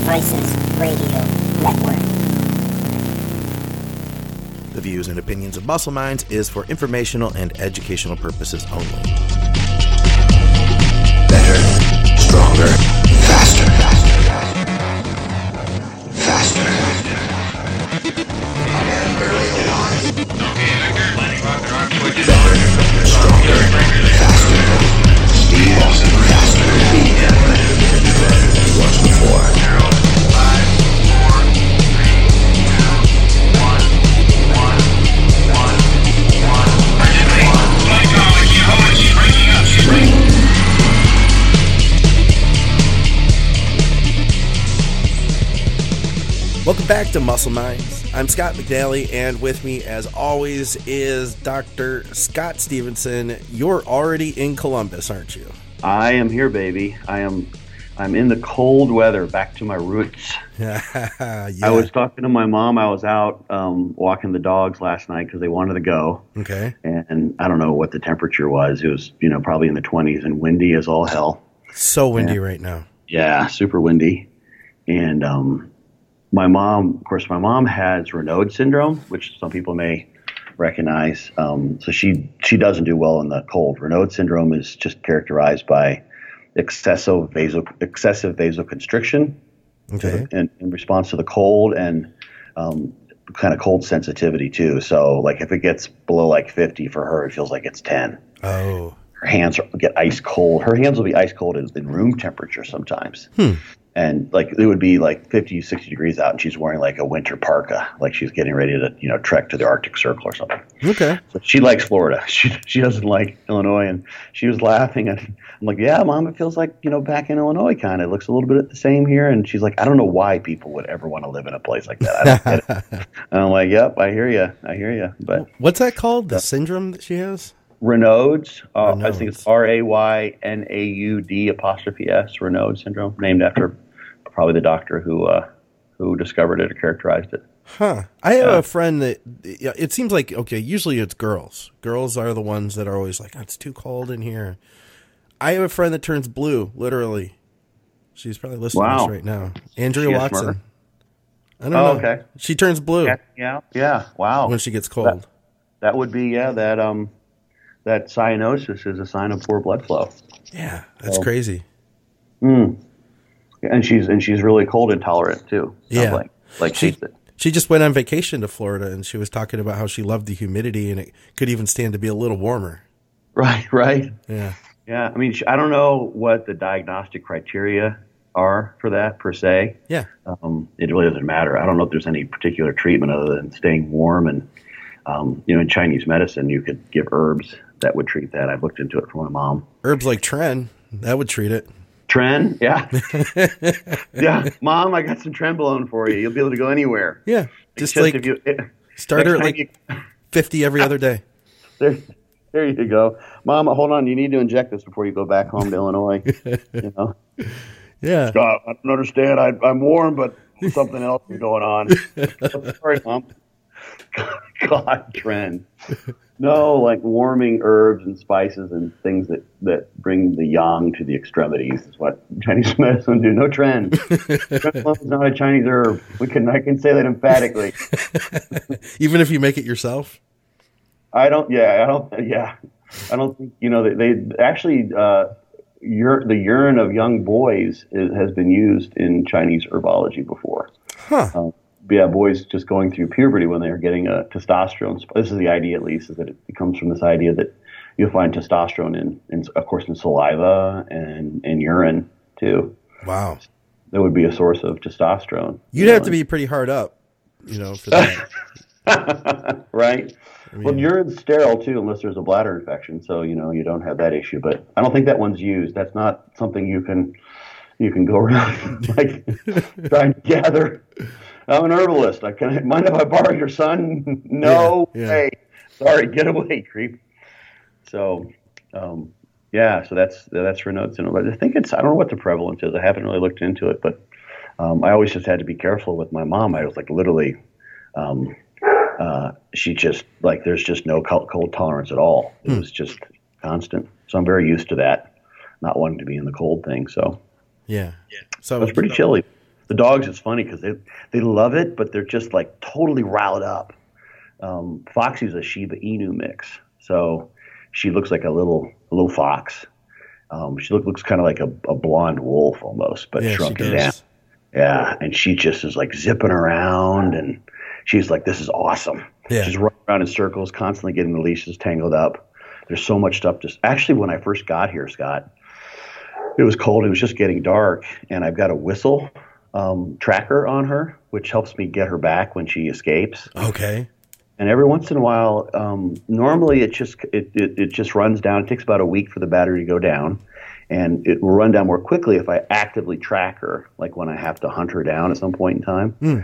Crisis Radio Network. The views and opinions of Muscle Minds is for informational and educational purposes only. Better, stronger, faster. Early on. Better, stronger, faster. Speed, faster. Once before. 5, 4, 3, 2, 1. Welcome back to Muscle Minds. I'm Scott McNally, and with me, as always, is Dr. Scott Stevenson. You're already in Columbus, aren't you? I am here, baby. I'm in the cold weather, back to my roots. Yeah. I was talking to my mom. I was out walking the dogs last night because they wanted to go. Okay. And I don't know what the temperature was. It was, probably in the 20s and windy as all hell. So windy right now. Yeah, super windy. And my mom has Raynaud's syndrome, which some people may recognize. So she doesn't do well in the cold. Raynaud's syndrome is just characterized by excessive vasoconstriction, Okay. in response to the cold, and kind of cold sensitivity too. So like if it gets below like 50 for her, it feels like it's 10. Oh. Her hands get ice cold. Her hands will be ice cold in room temperature sometimes. And like it would be like 50, 60 degrees out, and she's wearing like a winter parka, like she's getting ready to, trek to the Arctic Circle or something. Okay. So she likes Florida. She doesn't like Illinois, and she was laughing. And I'm like, yeah, Mom, it feels like, back in Illinois kind of. It looks a little bit the same here. And she's like, I don't know why people would ever want to live in a place like that. I don't get it. And I'm like, yep, I hear you. But what's that called? The syndrome that she has? Raynaud's. Raynaud's. I think it's RAYNAUD''S, Raynaud's syndrome, named after probably the doctor who discovered it or characterized it. Huh. I have a friend that it seems like, okay, usually it's girls. Girls are the ones that are always like, oh, it's too cold in here. I have a friend that turns blue, literally. She's probably listening to this right now. Andrea Watson. I don't know. Okay. She turns blue. Yeah. Wow. When she gets cold. That would be, that cyanosis is a sign of poor blood flow. Yeah, that's crazy. And she's really cold intolerant too. Yeah. Like she just went on vacation to Florida, and she was talking about how she loved the humidity, and it could even stand to be a little warmer. Right. Yeah. Yeah. I mean, I don't know what the diagnostic criteria are for that per se. Yeah. It really doesn't matter. I don't know if there's any particular treatment other than staying warm. And, in Chinese medicine, you could give herbs that would treat that. I've looked into it for my mom. Herbs like Tren, that would treat it. Tren, yeah. Yeah, Mom, I got some Trenbolone for you. You'll be able to go anywhere. Yeah, just like start her at 50 every other day. There you go. Mom, hold on. You need to inject this before you go back home to Illinois. Yeah. Scott, I don't understand. I'm warm, but something else is going on. Sorry, Mom. God, Tren. No, like warming herbs and spices and things that bring the yang to the extremities is what Chinese medicine do. No Tren. Tren is not a Chinese herb. I can say that emphatically. Even if you make it yourself? I don't think, they actually, the urine of young boys has been used in Chinese herbology before. Huh. Boys just going through puberty when they're getting a testosterone. This is the idea, at least, is that it comes from this idea that you'll find testosterone in of course, in saliva and in urine too. Wow. That would be a source of testosterone. You'd have to be pretty hard up, for that. Right. Well, urine's sterile too, unless there's a bladder infection. So, you don't have that issue, but I don't think that one's used. That's not something you can go around like trying to gather. I'm an herbalist. Mind if I borrow your son? No way. Sorry, get away, creep. So, so that's Raynaud's syndrome. But I think I don't know what the prevalence is. I haven't really looked into it, but I always just had to be careful with my mom. I was like literally, she just like there's just no cold tolerance at all. It was just constant. So I'm very used to that, not wanting to be in the cold thing. So yeah. So it's pretty chilly. The dogs, it's funny because they love it, but they're just like totally riled up. Foxy's a Shiba Inu mix, so she looks like a little fox. She looks kind of like a blonde wolf almost, but Yeah, shrunken she down. does. Yeah, and she just is like zipping around, and she's like, "This is awesome." Yeah. She's running around in circles, constantly getting the leashes tangled up. There's so much stuff. Actually, when I first got here, Scott, it was cold. It was just getting dark, and I've got a whistle tracker on her, which helps me get her back when she escapes. Okay. And every once in a while, normally it just runs down. It takes about a week for the battery to go down, and it will run down more quickly if I actively track her, like when I have to hunt her down at some point in time.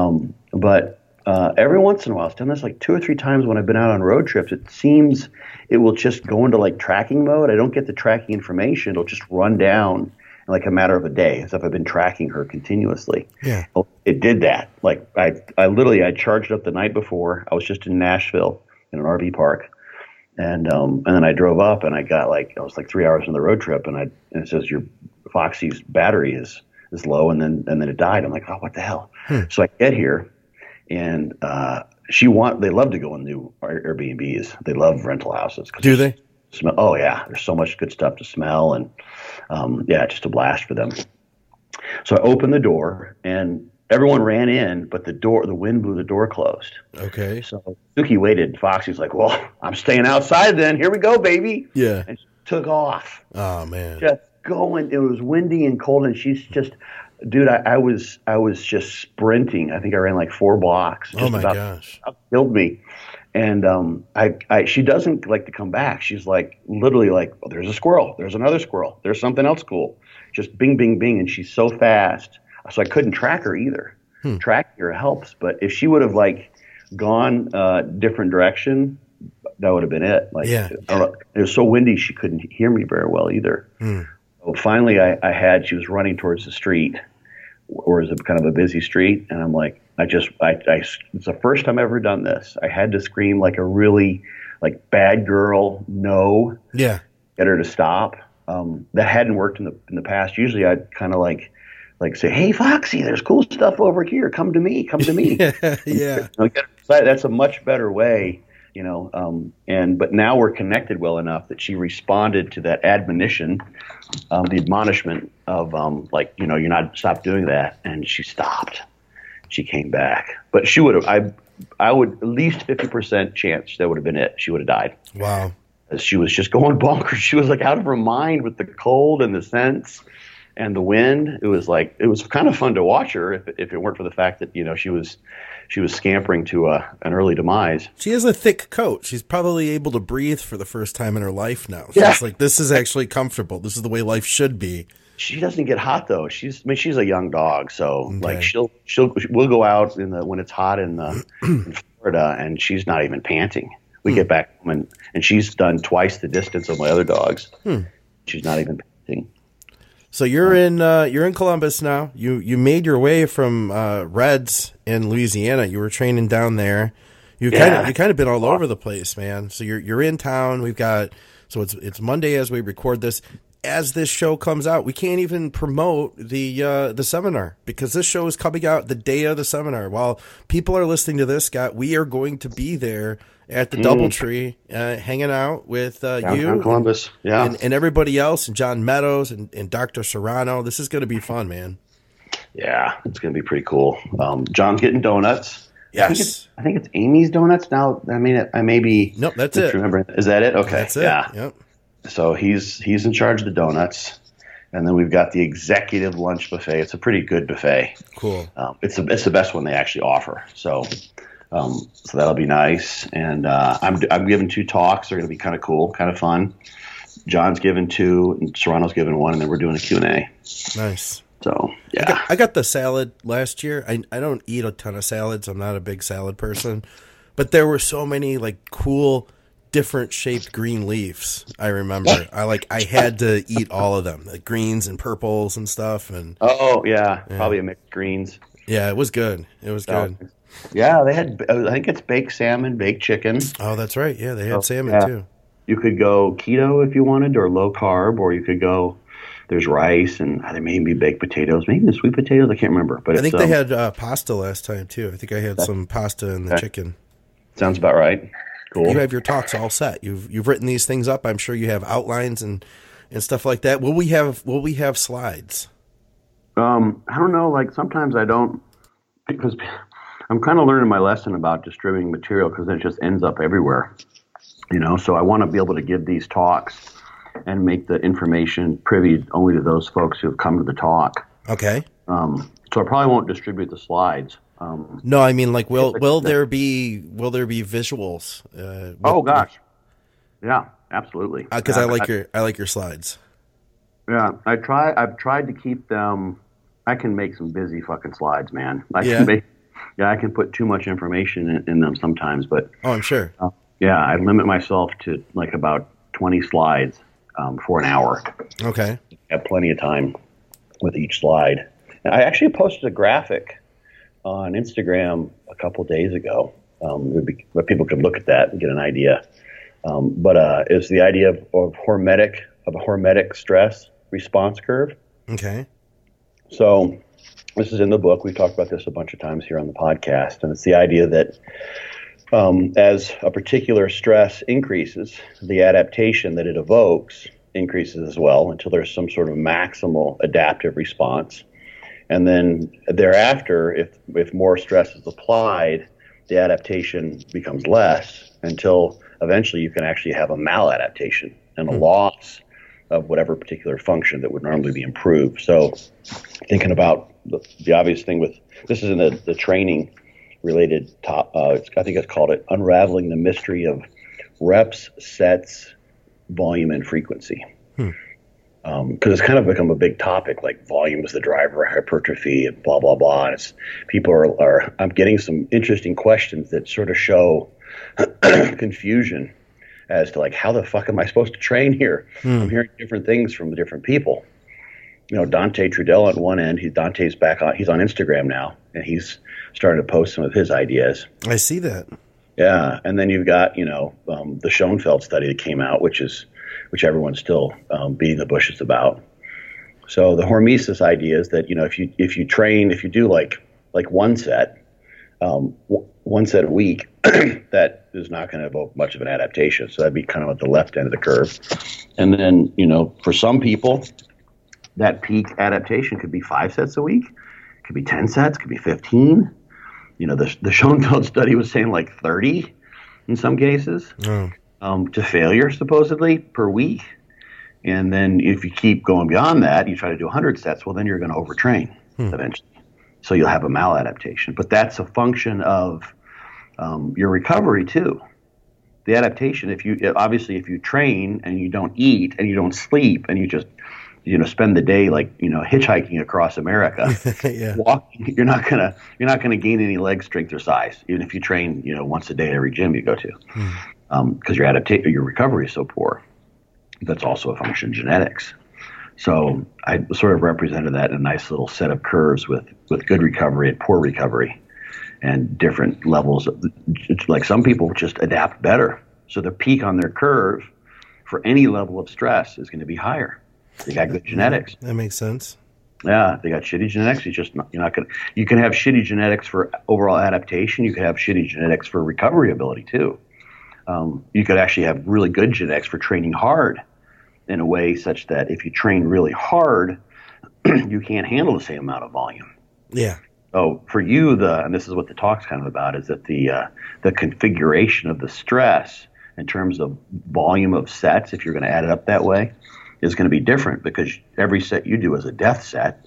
But every once in a while, it's done this like 2 or 3 times when I've been out on road trips. It seems it will just go into like tracking mode. I don't get the tracking information. It'll just run down in like a matter of a day, as if I've been tracking her continuously. Yeah. Oh, it did that. Like I literally charged up the night before. I was just in Nashville in an RV park, and then I drove up and I was like 3 hours on the road trip, and it says your Foxy's battery is low, and then it died. I'm like, oh, what the hell? So I get here, and they love to go in new Airbnbs. They love rental houses. Do they? Smell. Oh yeah, there's so much good stuff to smell, and just a blast for them. So I opened the door, and everyone ran in, but the wind blew the door closed. Okay. So Suki waited. Foxy's like, "Well, I'm staying outside then. Here we go, baby." Yeah. And she took off. Oh man. Just going. It was windy and cold, and she's just, dude. I was just sprinting. I think I ran like 4 blocks. Oh my gosh. Killed me. And she doesn't like to come back. She's like literally like, oh, there's a squirrel. There's another squirrel. There's something else cool. Just bing, bing, bing. And she's so fast. So I couldn't track her either. Tracking her helps. But if she would have like gone different direction, that would have been it. Like, Yeah. It was so windy she couldn't hear me very well either. So finally she was running towards the street, or is it kind of a busy street? And I'm like, it's the first time I've ever done this. I had to scream like a really like bad girl, no, Yeah. get her to stop. That hadn't worked in the past. Usually I'd kind of like say, "Hey Foxy, there's cool stuff over here. Come to me. Yeah. Get her excited. That's a much better way, but now we're connected well enough that she responded to that admonition, the admonishment of you're not, stop doing that, and she stopped. She came back, but she would have. I would at least 50% chance that would have been it. She would have died. Wow. She was just going bonkers. She was like out of her mind with the cold and the scents and the wind. It was kind of fun to watch her if it weren't for the fact that she was scampering to an early demise. She has a thick coat. She's probably able to breathe for the first time in her life now. So Yeah. it's like, this is actually comfortable. This is the way life should be. She doesn't get hot though. She's a young dog, so Okay. like we'll go out when it's hot in Florida, and she's not even panting. We get back home and she's done twice the distance of my other dogs. She's not even panting. So you're in Columbus now. You made your way from Reds in Louisiana. You were training down there. You kind of been all over the place, man. So you're in town. It's Monday as we record this. As this show comes out, we can't even promote the seminar because this show is coming out the day of the seminar. While people are listening to this, Scott, we are going to be there at the DoubleTree, hanging out with you, Columbus, and everybody else, and John Meadows and Dr. Serrano. This is going to be fun, man. Yeah, it's going to be pretty cool. John's getting donuts. Yes, I think it's Amy's Donuts now. I mean, I may be. Nope, that's it. Remember, is that it? Okay, That's it. Yeah. Yep. So he's in charge of the donuts, and then we've got the executive lunch buffet. It's a pretty good buffet. Cool. It's the best one they actually offer. So that'll be nice. And I'm giving 2 talks. They're going to be kind of cool, kind of fun. John's giving 2, and Serrano's giving 1, and then we're doing a Q&A. Nice. So yeah, I got the salad last year. I don't eat a ton of salads. I'm not a big salad person, but there were so many like cool, different shaped green leaves. I remember I had to eat all of them, like greens and purples and stuff. And probably a mixed greens. yeah, it was good. It was good. Yeah, they had. I think it's baked salmon, baked chicken. Oh, that's right. Yeah, they had salmon too. You could go keto if you wanted, or low carb, or you could go. there's rice, and there may be baked potatoes, maybe the sweet potatoes. I can't remember, but I think they had pasta last time too. I think I had some pasta in the chicken. Sounds about right. Cool. You have your talks all set. You've written these things up. I'm sure you have outlines and stuff like that. Will we have slides? I don't know. Like sometimes I don't, because I'm kind of learning my lesson about distributing material because it just ends up everywhere. So I want to be able to give these talks and make the information privy only to those folks who have come to the talk. Okay. So I probably won't distribute the slides. No, I mean, like, will there be visuals? Oh gosh, yeah, absolutely. Because I like your slides. Yeah, I've tried to keep them. I can make some busy fucking slides, man. I can put too much information in them sometimes, but oh, I'm sure. I limit myself to like about 20 slides for an hour. Okay, I have plenty of time with each slide. And I actually posted a graphic on Instagram a couple days ago, where people could look at that and get an idea. But it's the idea of a hormetic stress response curve. Okay. So this is in the book. We've talked about this a bunch of times here on the podcast, and it's the idea that as a particular stress increases, the adaptation that it evokes increases as well until there's some sort of maximal adaptive response. And then thereafter, if more stress is applied, the adaptation becomes less until eventually you can actually have a maladaptation and a loss of whatever particular function that would normally be improved. So thinking about the obvious thing with this is in the training related I think it's called it Unraveling the Mystery of Reps, Sets, Volume, and Frequency. Because it's kind of become a big topic, like volume is the driver of hypertrophy and blah, blah, blah. And people I'm getting some interesting questions that sort of show confusion as to like, how the fuck am I supposed to train here? I'm hearing different things from different people. Dante Trudell at one end, he's on Instagram now, and he's starting to post some of his ideas. I see that. Yeah. And then you've got, the Schoenfeld study that came out, which everyone's still beating the bushes about. So the hormesis idea is that, if you do like one set a week, that is not going to evoke much of an adaptation. So that'd be kind of at the left end of the curve. And then, for some people, that peak adaptation could be 5 sets a week, could be 10 sets, could be 15. The Schoenfeld study was saying like 30 in some cases. To failure, supposedly, per week. And then if you keep going beyond that, you try to do 100 sets, well, then you're going to overtrain eventually. So you'll have a maladaptation. But that's a function of your recovery, too. The adaptation, if you train and you don't eat and you don't sleep and you just spend the day like hitchhiking across America, walking, you're not gonna gain any leg strength or size, even if you train once a day at every gym you go to. Because your recovery is so poor. That's also a function of genetics. So I sort of represented that in a nice little set of curves with good recovery and poor recovery and different levels of, like some people just adapt better. So the peak on their curve for any level of stress is going to be higher. They got good genetics. That makes sense. Yeah, they got shitty genetics. You can have shitty genetics for overall adaptation. You can have shitty genetics for recovery ability too. You could actually have really good genetics for training hard in a way such that if you train really hard, you can't handle the same amount of volume. Yeah. So for you, and this is what the talk's kind of about, is that the configuration of the stress in terms of volume of sets, if you're going to add it up that way, is going to be different because every set you do is a death set,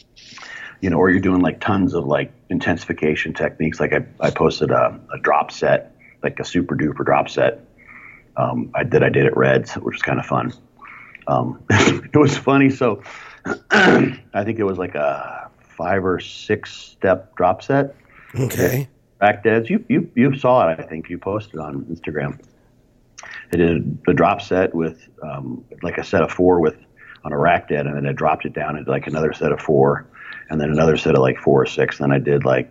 or you're doing like tons of like intensification techniques. Like I posted a drop set, like a super duper drop set. I did at Reds, which was kind of fun. It was funny. So I think it was like a 5 or 6 step drop set. Okay. Rack deads. You saw it. I think you posted on Instagram. I did the drop set with like a set of 4 on a rack dead, and then I dropped it down into like another set of 4, and then another set of like 4 or 6. Then I did like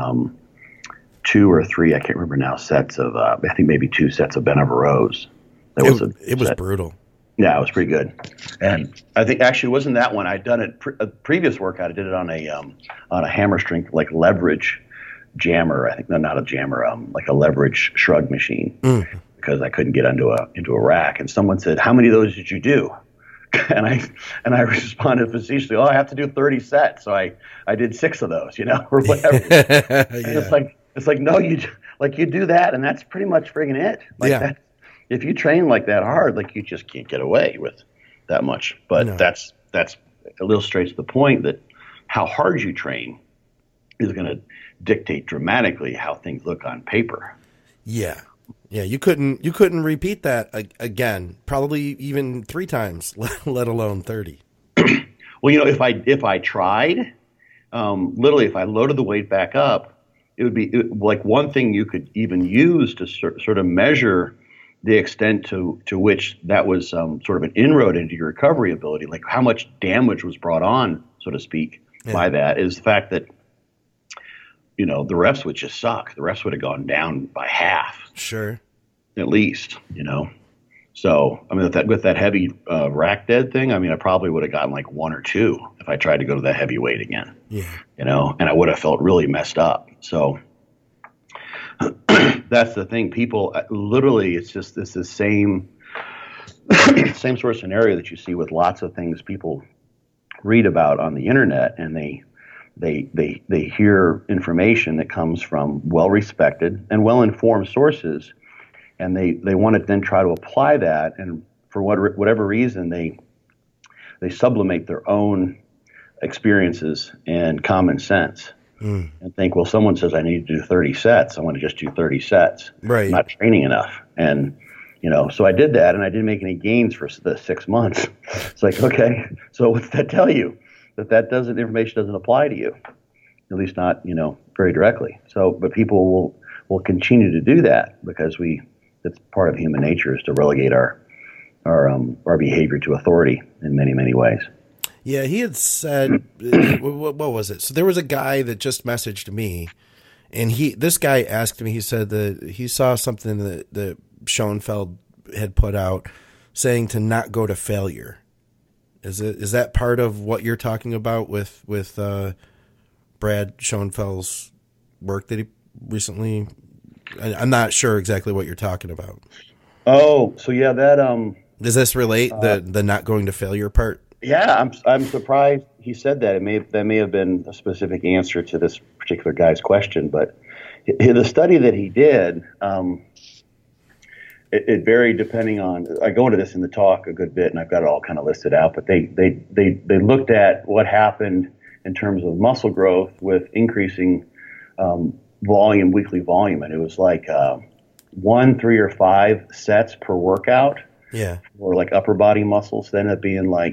2 or 3, I can't remember now, sets of I think maybe 2 sets of Benavarose. It was brutal. Yeah, it was pretty good. And I think actually it wasn't that one. I'd done it a previous workout. I did it on a hammer strength like leverage jammer. I think no, not a jammer, like a leverage shrug machine because I couldn't get into a rack. And someone said, "How many of those did you do?" And I responded facetiously, "Oh, I have to do 30 sets." So I did 6 of those, or whatever. And it's like no, you do that, and that's pretty much friggin' it. Like that. If you train like that hard, like you just can't get away with that much. But that's a little straight to the point that how hard you train is going to dictate dramatically how things look on paper. Yeah. Yeah, you couldn't repeat that again, probably even 3 times, let alone 30. Well, if I tried, literally if I loaded the weight back up, it would be like one thing you could even use to sort of measure the extent to which that was sort of an inroad into your recovery ability, like how much damage was brought on, so to speak, by that, is the fact that, the reps would just suck. The reps would have gone down by half. Sure. At least, So, I mean, with that heavy rack dead thing, I mean, I probably would have gotten like 1 or 2 if I tried to go to that heavy weight again. Yeah. And I would have felt really messed up. So that's the thing. People literally, it's the same sort of scenario that you see with lots of things people read about on the internet, and they hear information that comes from well-respected and well-informed sources, and they want to then try to apply that, and for whatever reason they sublimate their own experiences and common sense. And think, well, someone says I need to do 30 sets. I want to just do 30 sets. Right. I'm not training enough. And, so I did that, and I didn't make any gains for the 6 months. It's like, okay, so what's that tell you? That information doesn't apply to you, at least not, very directly. So, but people will continue to do that because that's part of human nature, is to relegate our behavior to authority in many, many ways. Yeah, he had said, what was it? So there was a guy that just messaged me, and this guy asked me, he said that he saw something that Schoenfeld had put out saying to not go to failure. Is that part of what you're talking about with Brad Schoenfeld's work that he recently? I'm not sure exactly what you're talking about. Oh, so yeah, that does this relate the not going to failure part? Yeah, I'm surprised he said that. That may have been a specific answer to this particular guy's question, but the study that he did, it varied depending on. I go into this in the talk a good bit, and I've got it all kind of listed out. But they looked at what happened in terms of muscle growth with increasing weekly volume, and it was like 1, 3, or 5 sets per workout. Yeah. Or like upper body muscles. They ended up being like,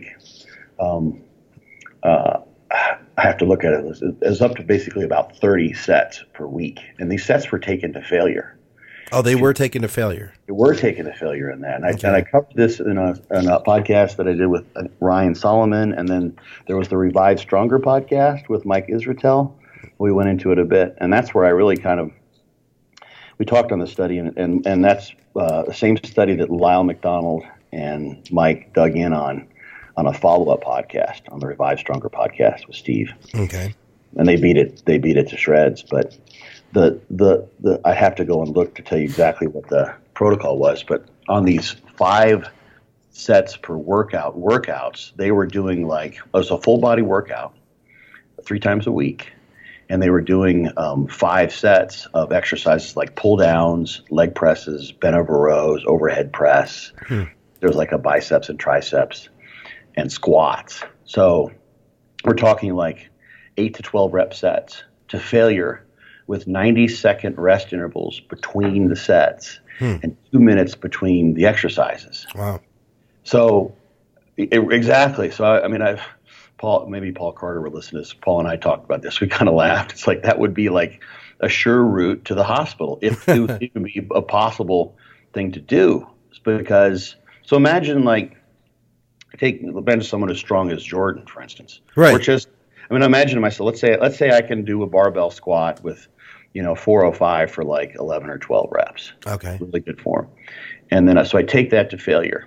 I have to look at it. It was up to basically about 30 sets per week. And these sets were taken to failure. Oh, they were taken to failure. They were taken to failure in that. And I covered this in a podcast that I did with Ryan Solomon. And then there was the Revive Stronger podcast with Mike Israetel. We went into it a bit. And that's where I really we talked on the study. And that's the same study that Lyle McDonald and Mike dug in on a follow-up podcast on the Revive Stronger podcast with Steve. Okay. And they beat it to shreds. But the I have to go and look to tell you exactly what the protocol was. But on these 5 sets per workouts, they were doing it was a full body workout 3 times a week. And they were doing 5 sets of exercises like pull downs, leg presses, bent over rows, overhead press. There was like a biceps and triceps and squats. So we're talking like 8 to 12 rep sets to failure with 90-second rest intervals between the sets and 2 minutes between the exercises. Wow. So exactly. So I mean, Paul Carter would listen to this. Paul and I talked about this. We kind of laughed. It's like that would be like a sure route to the hospital if it would even be a possible thing to do. Because so imagine imagine someone as strong as Jordan, for instance. Right. Or just imagine myself. Let's say I can do a barbell squat with 405 for like 11 or 12 reps. Okay. Really good form. And then so I take that to failure.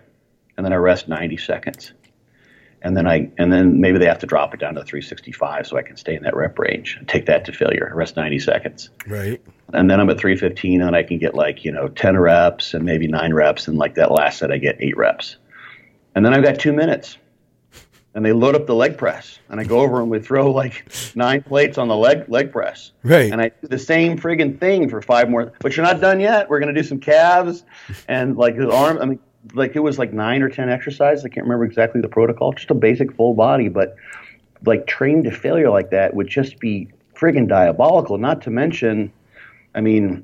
and then I rest 90 seconds. And then maybe they have to drop it down to 365 so I can stay in that rep range and take that to failure. Rest 90 seconds. Right. And then I'm at 315 and I can get 10 reps and maybe 9 reps. And like that last set, I get 8 reps. And then I've got 2 minutes and they load up the leg press and I go over and we throw 9 plates on the leg press. Right. And I do the same friggin' thing for 5 more, but you're not done yet. We're going to do some calves and the arm. It was 9 or 10 exercises. I can't remember exactly the protocol, just a basic full body, but trained to failure like that would just be friggin' diabolical. Not to mention, I'm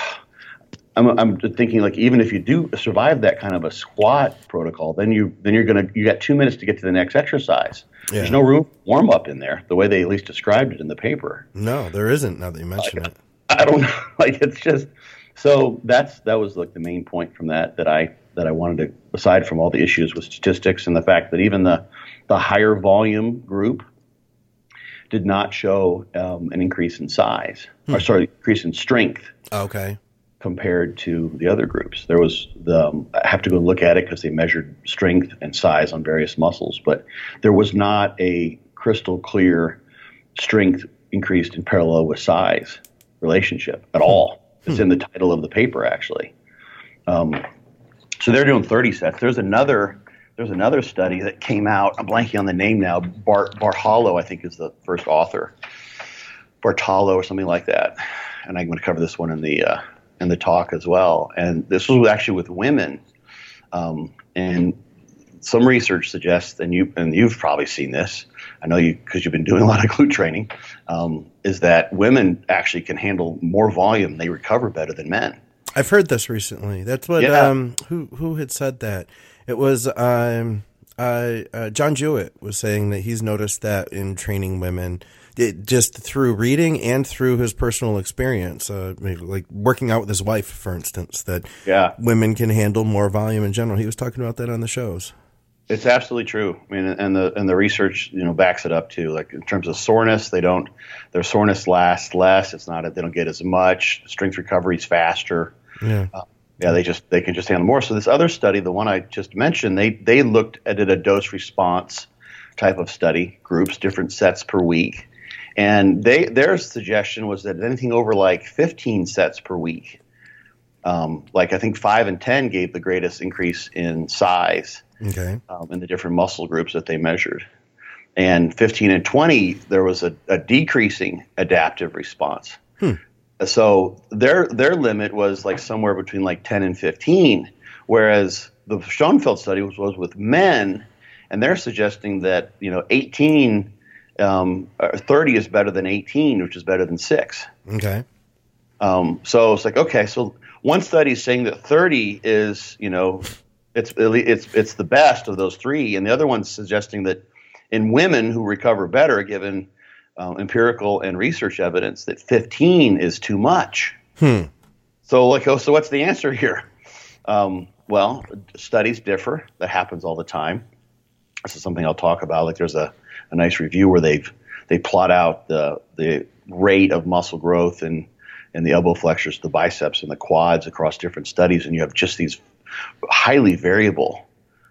thinking even if you do survive that kind of a squat protocol, then you got 2 minutes to get to the next exercise. Yeah. There's no room for warm up in there, the way they at least described it in the paper. No, there isn't. Now that you mention it, I don't know. It's just so that was the main point from that I wanted to, aside from all the issues with statistics and the fact that even the higher volume group did not show an increase in size, increase in strength. Okay. Compared to the other groups. There was I have to go look at it because they measured strength and size on various muscles, but there was not a crystal clear strength increased in parallel with size relationship at all. It's in the title of the paper, actually. So they're doing 30 sets. There's another study that came out. I'm blanking on the name now. Bartolo, I think, is the first author. Bartolo or something like that. And I'm going to cover this one in the talk as well. And this was actually with women. And some research suggests, and you've probably seen this, I know you because you've been doing a lot of glute training, is that women actually can handle more volume. They recover better than men. I've heard this recently. That's what who had said that. It was John Jewett was saying that he's noticed that in training women, just through reading and through his personal experience, like working out with his wife, for instance, that women can handle more volume in general. He was talking about that on the shows. It's absolutely true. I mean, and the research backs it up too. Like in terms of soreness, their soreness lasts less. It's not they don't get as much. Strength recovery is faster. Yeah. They can just handle more. So this other study, the one I just mentioned, they looked at a dose response type of study, groups, different sets per week, and their suggestion was that anything over 15 sets per week, I think 5 and 10 gave the greatest increase in size. Okay. In the different muscle groups that they measured, and 15 and 20 there was a decreasing adaptive response. So their limit was somewhere between 10 and 15, whereas the Schoenfeld study was with men, and they're suggesting that 18 or 30 is better than 18, which is better than 6. Okay. So it's okay. So one study is saying that 30 is it's the best of those 3, and the other one's suggesting that in women who recover better, given empirical and research evidence, that 15 is too much. So so what's the answer here? Well, studies differ. That happens all the time. This is something I'll talk about. There's a nice review where they plot out the rate of muscle growth in the elbow flexors, the biceps, and the quads across different studies, and you have just these highly variable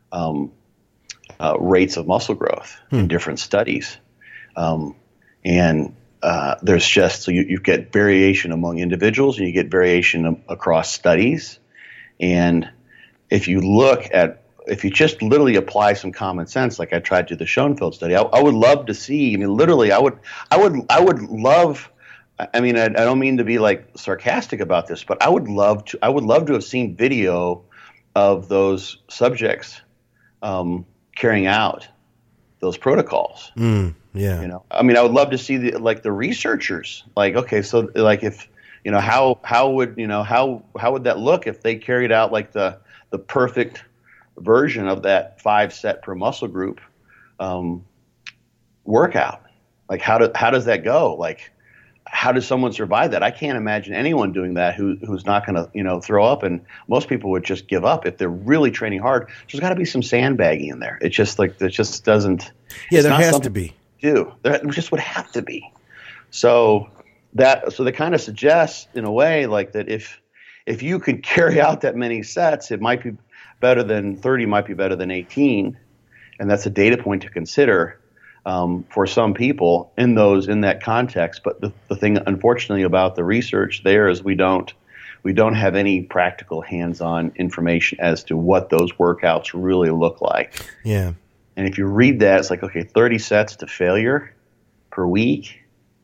rates of muscle growth in different studies. And there's just, so you get variation among individuals and you get variation across studies. And if you just literally apply some common sense, like I tried to the Schoenfeld study, I would love to see, literally I would love, I don't mean to be sarcastic about this, but I would love to have seen video of those subjects carrying out those protocols. Yeah. I would love to see the researchers. If how would that look if they carried out the perfect version of that 5 set per muscle group workout? How does that go? How does someone survive that? I can't imagine anyone doing that who's not going to throw up, and most people would just give up if they're really training hard. There's got to be some sandbagging in there. It just doesn't. Yeah, there has to be. There just would have to be. So they kind of suggest in a way that if you could carry out that many sets, it might be better than 30 might be better than 18, and that's a data point to consider for some people in that context. But the thing, unfortunately, about the research there is we don't have any practical hands-on information as to what those workouts really look like. Yeah. And if you read that, it's like, okay, 30 sets to failure per week.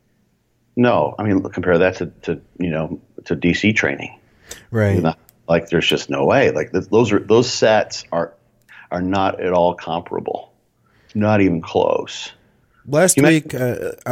No, I mean, compare that to DC training. Right. Like, there's just no way. Like, those sets are not at all comparable. Not even close. Last week, 20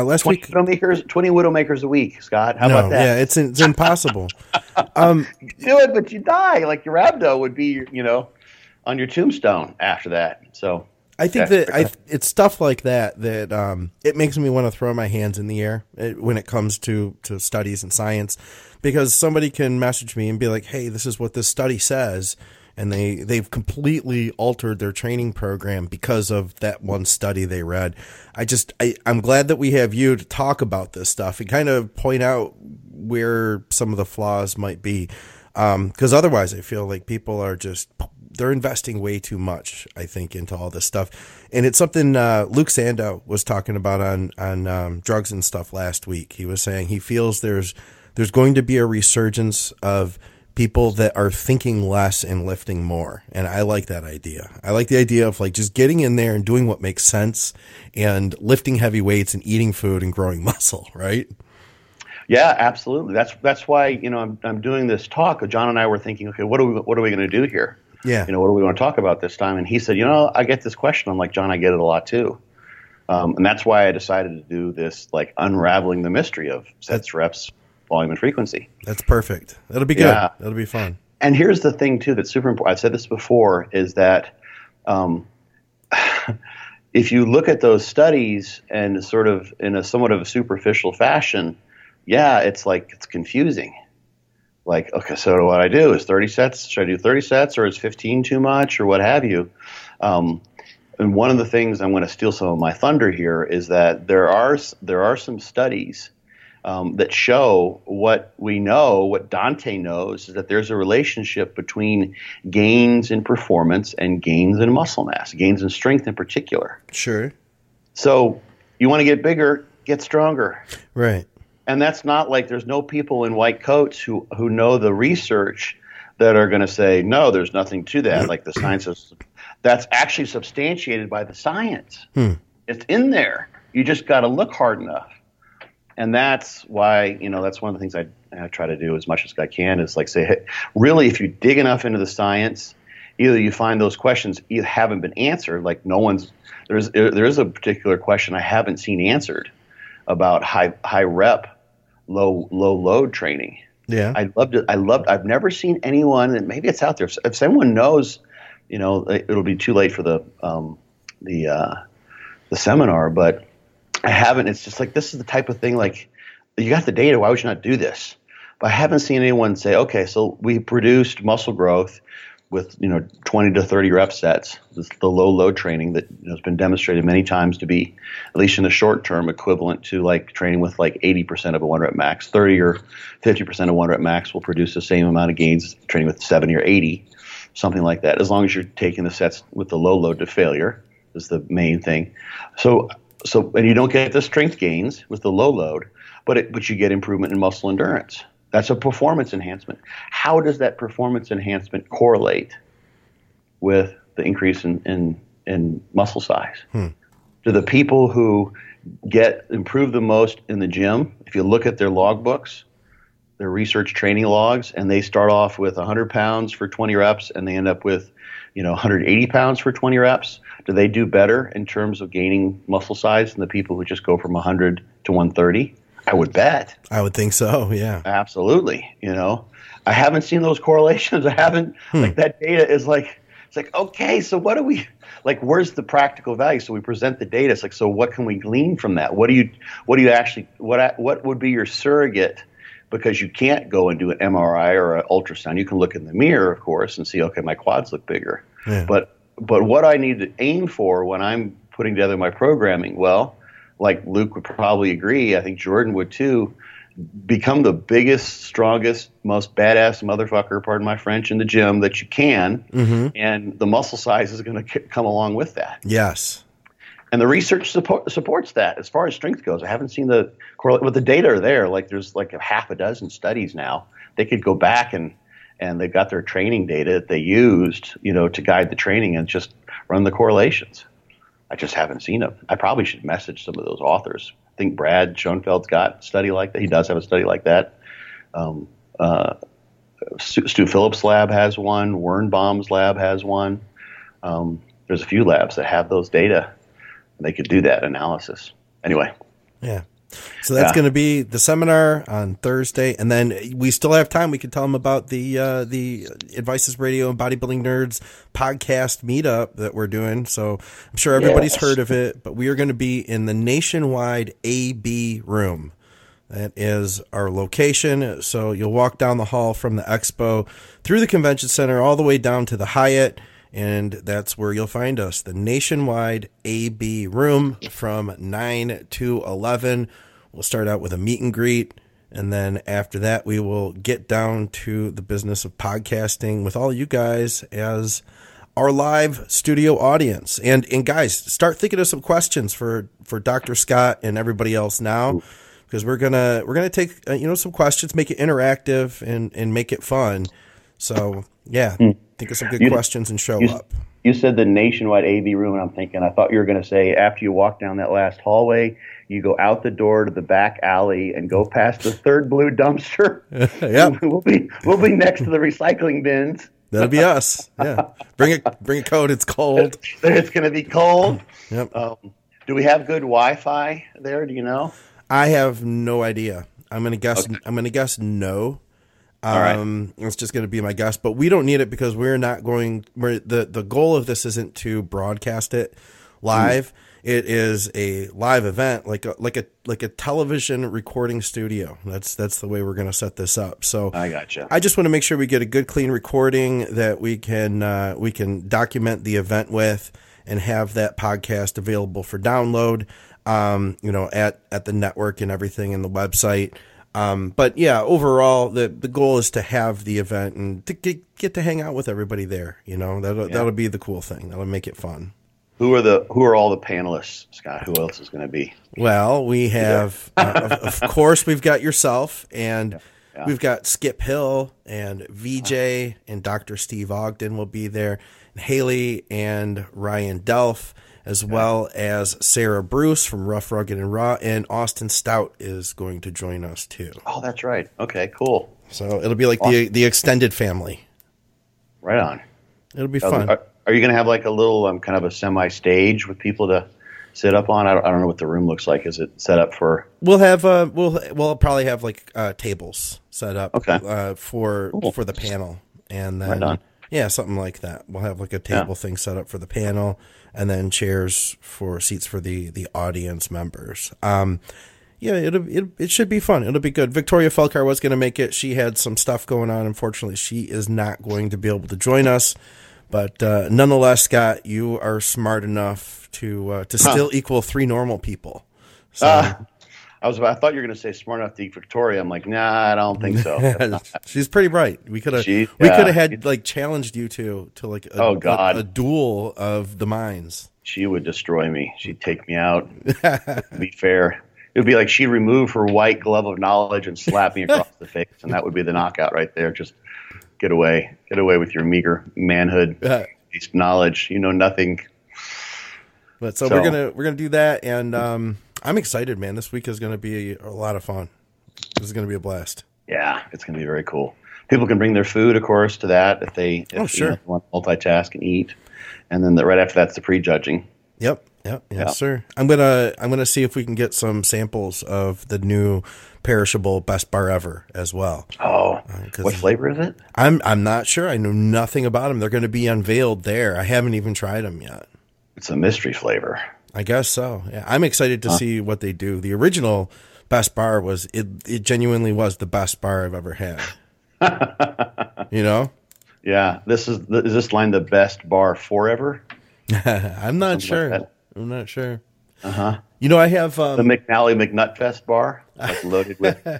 Widowmakers a week, Scott. How about that? Yeah, it's impossible. You do it, but you die. Like, your abdo would be, on your tombstone after that. So I think it's stuff like that it makes me want to throw my hands in the air when it comes to studies and science, because somebody can message me and be like, hey, this is what this study says. And they've completely altered their training program because of that one study they read. I'm glad that we have you to talk about this stuff and kind of point out where some of the flaws might be. Because otherwise I feel like people are they're investing way too much, I think, into all this stuff. And it's something Luke Sandow was talking about on drugs and stuff last week. He was saying he feels there's going to be a resurgence of people that are thinking less and lifting more. And I like that idea. I like the idea of like just getting in there and doing what makes sense and lifting heavy weights and eating food and growing muscle, right? Yeah, absolutely. That's why, I'm doing this talk. John and I were thinking, okay, what are we going to do here? Yeah. What do we want to talk about this time? And he said, I get this question. I'm like, John, I get it a lot too. And that's why I decided to do this, like, unraveling the mystery of sets, reps, volume, and frequency. That's perfect. That'll be good. Yeah. That'll be fun. And here's the thing too that's super important. I've said this before, is that if you look at those studies and sort of in a somewhat of a superficial fashion, it's confusing. Like, okay, so what I do is 30 sets. Should I do 30 sets, or is 15 too much, or what have you? And one of the things, I'm going to steal some of my thunder here, is that there are some studies that show what we know, what Dante knows, is that there's a relationship between gains in performance and gains in muscle mass, gains in strength in particular. Sure. So you want to get bigger, get stronger. Right. And that's not like there's no people in white coats who know the research that are going to say, no, there's nothing to that. Like the science that's actually substantiated by the science. It's in there. You just got to look hard enough. And that's why, that's one of the things I try to do as much as I can, is like say, hey, really, if you dig enough into the science, either you find those questions either haven't been answered, like there is a particular question I haven't seen answered about high rep, low load training. Yeah. I've never seen anyone, and maybe it's out there. If someone knows, it'll be too late for the seminar, but I haven't. It's just like, this is the type of thing, like, you got the data, why would you not do this? But I haven't seen anyone say, okay, so we produced muscle growth with 20 to 30 rep sets. This is the low load training that has been demonstrated many times to be, at least in the short term, equivalent to like training with like 80% of a 1 rep max. 30 or 50% of 1 rep max will produce the same amount of gains as training with 70 or 80, something like that, as long as you're taking the sets with the low load to failure is the main thing. So and you don't get the strength gains with the low load, but you get improvement in muscle endurance. That's a performance enhancement. How does that performance enhancement correlate with the increase in muscle size? Do the people who improve the most in the gym, if you look at their log books, their research training logs, and they start off with 100 pounds for 20 reps and they end up with 180 pounds for 20 reps, do they do better in terms of gaining muscle size than the people who just go from 100 to 130? I would bet. I would think so, yeah. Absolutely. I haven't seen those correlations. I haven't, like, that data is like, it's like, okay, so what do we, like, where's the practical value? So we present the data. It's like, so what can we glean from that? What would be your surrogate? Because you can't go and do an MRI or an ultrasound. You can look in the mirror, of course, and see, okay, my quads look bigger. Yeah. But what I need to aim for when I'm putting together my programming, well, like Luke would probably agree, I think Jordan would too, become the biggest, strongest, most badass motherfucker, pardon my French, in the gym that you can, and the muscle size is going to come along with that. Yes. And the research supports that. As far as strength goes, I haven't seen the correlate, but the data are there. Like there's like a half a dozen studies now. They could go back and they've got their training data that they used, to guide the training and just run the correlations. I just haven't seen them. I probably should message some of those authors. I think Brad Schoenfeld's got a study like that. He does have a study like that. Stu Phillips' lab has one. Wernbaum's lab has one. There's a few labs that have those data. They could do that analysis. Anyway. Yeah. So that's going to be the seminar on Thursday, and then we still have time. We can tell them about the Advices Radio and Bodybuilding Nerds podcast meetup that we're doing. So I'm sure everybody's heard of it, but we are going to be in the Nationwide AB room. That is our location. So you'll walk down the hall from the expo through the convention center all the way down to the Hyatt. And that's where you'll find us, the Nationwide AB room from 9 to 11. We'll start out with a meet and greet. And then after that, we will get down to the business of podcasting with all you guys as our live studio audience. And guys, start thinking of some questions for Dr. Scott and everybody else now, because we're gonna take some questions, make it interactive and make it fun. So yeah. Think of some good questions and show up. You said the Nationwide AB room, and I'm thinking, I thought you were going to say after you walk down that last hallway, you go out the door to the back alley and go past the third blue dumpster. Yep. We'll be next to the recycling bins. That'll be us. Yeah. Bring a coat. It's cold. It's going to be cold. Yep. Do we have good Wi-Fi there? Do you know? I have no idea. I'm going to guess. Okay. I'm going to guess no. All right. It's just going to be my guess, but we don't need it because the goal of this isn't to broadcast it live. It is a live event, like a television recording studio. That's the way we're going to set this up. So I gotcha. I just want to make sure we get a good, clean recording that we can document the event with and have that podcast available for download. At the network and everything and the website. But yeah, overall, the goal is to have the event and to get to hang out with everybody there. That'll be the cool thing. That'll make it fun. Who are all the panelists, Scott? Who else is going to be? Well, we have, of course, we've got yourself, and we've got Skip Hill and VJ and Dr. Steve Ogden will be there, and Haley and Ryan Delph, as well as Sarah Bruce from Rough, Rugged, and Raw, and Austin Stout is going to join us too. Oh, that's right. Okay, cool. So it'll be like the extended family. Right on. It'll be fun. Are you going to have like a little kind of a semi-stage with people to sit up on? I don't know what the room looks like. Is it set up for? We'll have we'll probably have like tables set up for the panel, and then right on. Yeah, something like that. We'll have like a table thing set up for the panel, and then chairs for seats for the audience members. It should be fun. It'll be good. Victoria Felkar was going to make it. She had some stuff going on. Unfortunately, she is not going to be able to join us. But nonetheless, Scott, you are smart enough to still equal 3 normal people. So. I thought you were going to say smart enough to eat Victoria. I'm like, nah, I don't think so. She's pretty bright. We could have had like challenged you to like a duel of the minds. She would destroy me. She'd take me out. To be fair, it would be like she removed her white glove of knowledge and slapped me across the face, and that would be the knockout right there. Just get away with your meager manhood, knowledge. You know nothing. But so we're gonna do that, and I'm excited, man. This week is going to be a lot of fun. This is going to be a blast. Yeah, it's going to be very cool. People can bring their food, of course, to that if they want to multitask and eat. And then right after that's the prejudging. Yep, sir. I'm gonna see if we can get some samples of the new perishable Best Bar Ever as well. Oh, what flavor is it? I'm not sure. I know nothing about them. They're going to be unveiled there. I haven't even tried them yet. It's a mystery flavor. I guess so. Yeah, I'm excited to see what they do. The original Best Bar it genuinely was the best bar I've ever had. Yeah. Is this line the best bar forever? I'm not sure. Like I'm not sure. Uh-huh. I have the McNally McNutfest bar, like loaded with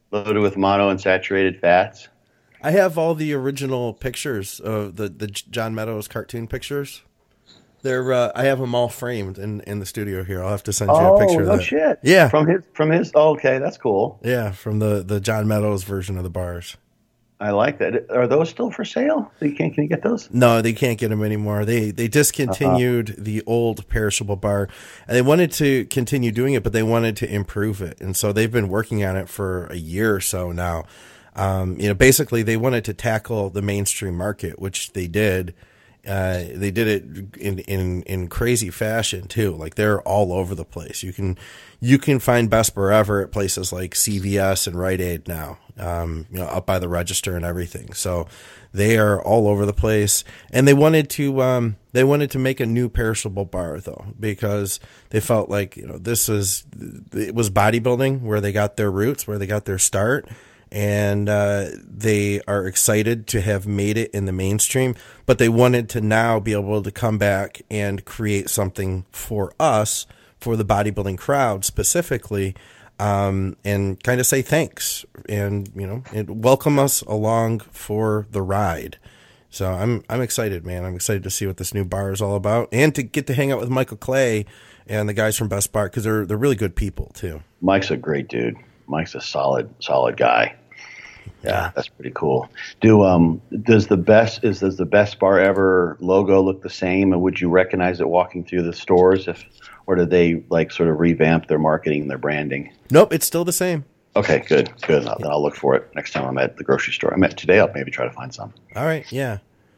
Loaded with monounsaturated fats. I have all the original pictures of the John Meadows cartoon pictures. They're I have them all framed in the studio here. I'll have to send you a picture of that. Oh, no shit. Yeah. From his oh, okay, that's cool. Yeah, from the John Meadows version of the bars. I like that. Are those still for sale? Can you get those? No, they can't get them anymore. They discontinued the old perishable bar, and they wanted to continue doing it, but they wanted to improve it, and so they've been working on it for a year or so now. Basically, they wanted to tackle the mainstream market, which they did. They did it in crazy fashion too. Like they're all over the place. You can find Best Forever at places like CVS and Rite Aid now. Up by the register and everything. So they are all over the place. And they wanted to make a new perishable bar though, because they felt like it was bodybuilding where they got their roots, where they got their start. And they are excited to have made it in the mainstream, but they wanted to now be able to come back and create something for us, for the bodybuilding crowd specifically, and kind of say thanks and welcome us along for the ride. So I'm excited, man. I'm excited to see what this new bar is all about, and to get to hang out with Michael Clay and the guys from Best Bar, because they're really good people too. Mike's a great dude. Mike's a solid guy. Yeah, that's pretty cool. Does the Best Bar Ever logo look the same, and would you recognize it walking through the stores, or did they like sort of revamp their marketing and their branding? Nope, it's still the same. Okay, good. Then I'll look for it next time I'm at the grocery store. I'm at today. I'll maybe try to find some. All right, yeah,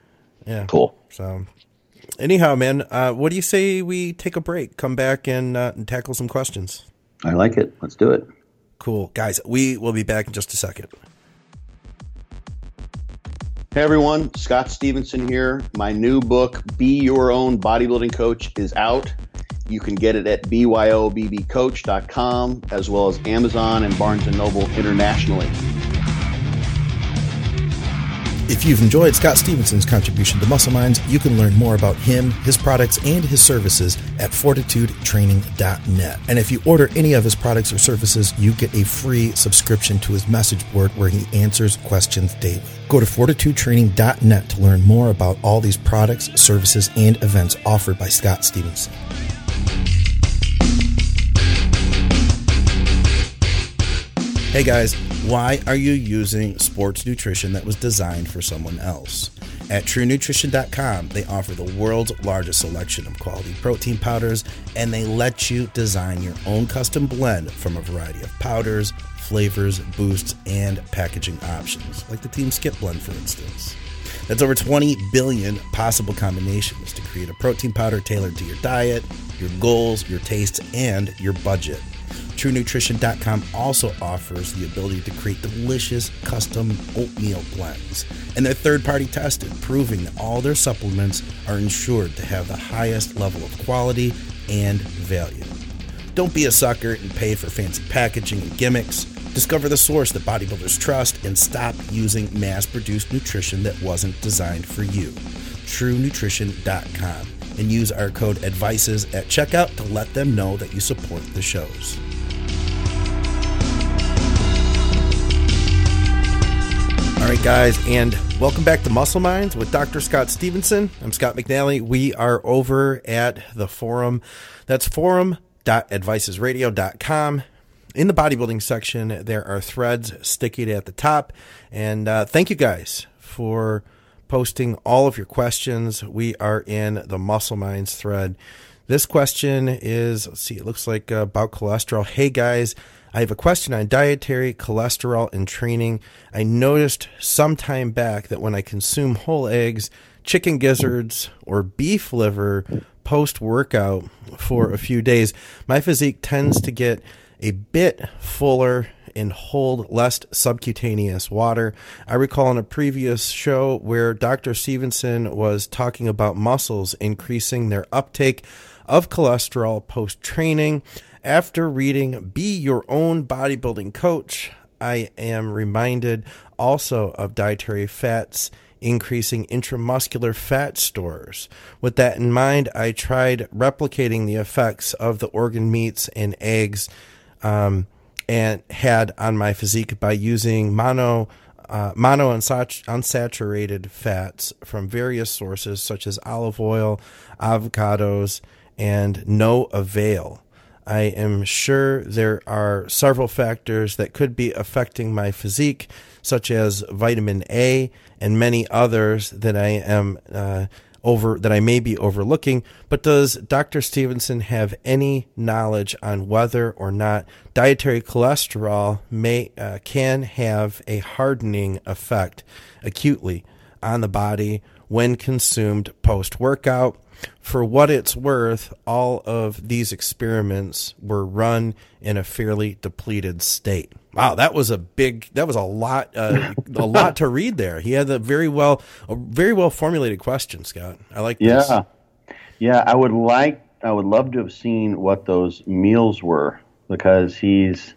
cool. So, anyhow, man, what do you say we take a break, come back and tackle some questions? I like it. Let's do it. Cool. Guys, we will be back in just a second. Hey everyone, Scott Stevenson here. My new book, Be Your Own Bodybuilding Coach, is out. You can get it at byobbcoach.com, as well as Amazon and Barnes & Noble internationally. If you've enjoyed Scott Stevenson's contribution to Muscle Minds, you can learn more about him, his products, and his services at fortitudetraining.net. And if you order any of his products or services, you get a free subscription to his message board where he answers questions daily. Go to fortitudetraining.net to learn more about all these products, services, and events offered by Scott Stevenson. Hey guys, why are you using sports nutrition that was designed for someone else? At TrueNutrition.com, they offer the world's largest selection of quality protein powders, and they let you design your own custom blend from a variety of powders, flavors, boosts, and packaging options, like the Team Skip blend, for instance. That's over 20 billion possible combinations to create a protein powder tailored to your diet, your goals, your tastes, and your budget. TrueNutrition.com also offers the ability to create delicious custom oatmeal blends, and they're third-party tested, proving that all their supplements are ensured to have the highest level of quality and value. Don't be a sucker and pay for fancy packaging and gimmicks. Discover the source that bodybuilders trust and stop using mass-produced nutrition that wasn't designed for you. TrueNutrition.com, and use our code ADVICES at checkout to let them know that you support the shows. All right, guys, and welcome back to Muscle Minds with Dr. Scott Stevenson. I'm Scott McNally. We are over at the forum. That's forum.advicesradio.com. In the bodybuilding section, there are threads sticking at the top. And thank you guys for posting all of your questions. We are in the Muscle Minds thread. This question is, let's see, it looks like about cholesterol. Hey, guys. I have a question on dietary cholesterol and training. I noticed some time back that when I consume whole eggs, chicken gizzards, or beef liver post-workout for a few days, my physique tends to get a bit fuller and hold less subcutaneous water. I recall in a previous show where Dr. Stevenson was talking about muscles increasing their uptake of cholesterol post-training. After reading Be Your Own Bodybuilding Coach, I am reminded also of dietary fats increasing intramuscular fat stores. With that in mind, I tried replicating the effects of the organ meats and eggs and had on my physique by using unsaturated fats from various sources such as olive oil, avocados, and no avail. I am sure there are several factors that could be affecting my physique, such as vitamin A and many others that I may be overlooking. But does Dr. Stevenson have any knowledge on whether or not dietary cholesterol can have a hardening effect acutely on the body when consumed post-workout? For what it's worth, all of these experiments were run in a fairly depleted state. Wow, that was a lot to read there. He had a very well formulated question, Scott. I like this. Yeah. I would love to have seen what those meals were, because he's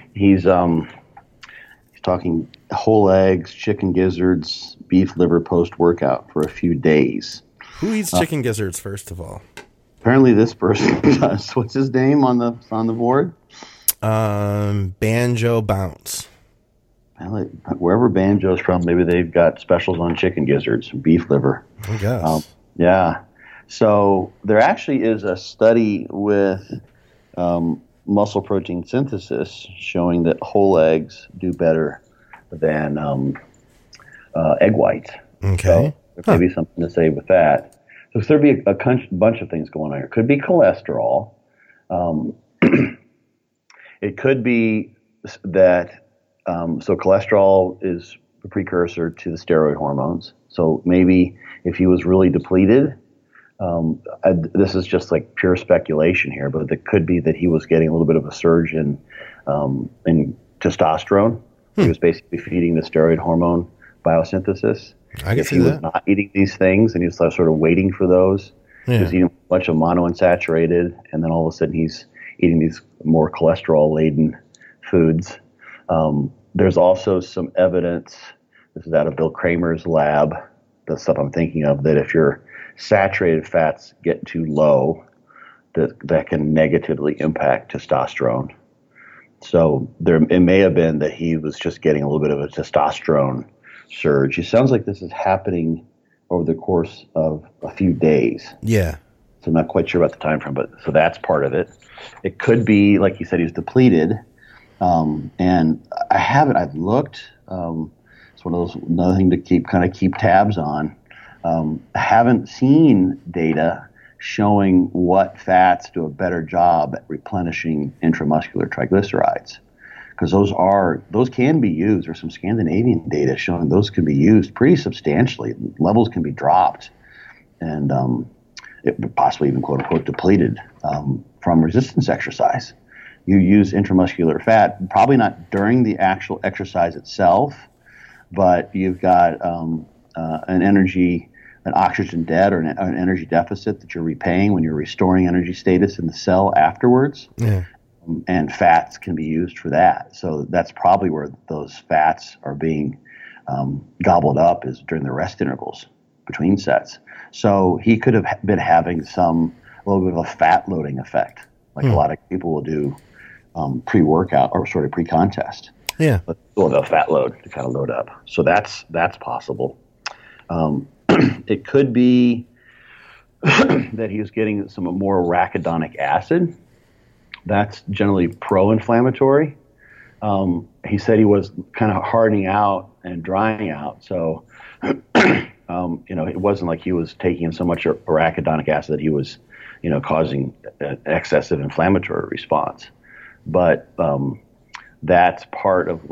talking whole eggs, chicken gizzards, beef liver post workout for a few days. Who eats chicken gizzards, first of all? Apparently this person does. What's his name on the board? Banjo Bounce. Wherever Banjo's from, maybe they've got specials on chicken gizzards, beef liver. I guess. Yeah. So there actually is a study with muscle protein synthesis showing that whole eggs do better than egg whites. Okay. So there may be something to say with that. So there'd be a bunch of things going on here. It could be cholesterol. It could be that, so cholesterol is a precursor to the steroid hormones. So maybe if he was really depleted, this is just like pure speculation here, but it could be that he was getting a little bit of a surge in testosterone. He was basically feeding the steroid hormone biosynthesis. I can if see he that. was not eating these things and he was sort of waiting for those, he was eating a bunch of monounsaturated, and then all of a sudden he's eating these more cholesterol-laden foods. There's also some evidence, this is out of Bill Kramer's lab, the stuff I'm thinking of, that if your saturated fats get too low, that can negatively impact testosterone. So it may have been that he was just getting a little bit of a testosterone surge. It sounds like this is happening over the course of a few days. Yeah. So I'm not quite sure about the time frame, but so that's part of it. It could be, like you said, he's depleted. And I've looked. It's one of those, another thing to keep tabs on. I haven't seen data showing what fats do a better job at replenishing intramuscular triglycerides. Because those can be used. There's some Scandinavian data showing those can be used pretty substantially. Levels can be dropped, and it possibly even quote unquote depleted from resistance exercise. You use intramuscular fat, probably not during the actual exercise itself, but you've got an oxygen debt or an energy deficit that you're repaying when you're restoring energy status in the cell afterwards. Yeah. And fats can be used for that. So that's probably where those fats are being gobbled up, is during the rest intervals between sets. So he could have been having a little bit of a fat loading effect, like a lot of people will do pre-workout or sort of pre-contest. Yeah. But a little bit of fat load to kind of load up. So that's possible. It could be that he was getting some more arachidonic acid. That's generally pro-inflammatory. He said he was kind of hardening out and drying out. So, it wasn't like he was taking in so much arachidonic acid that he was, causing an excessive inflammatory response. But that's part of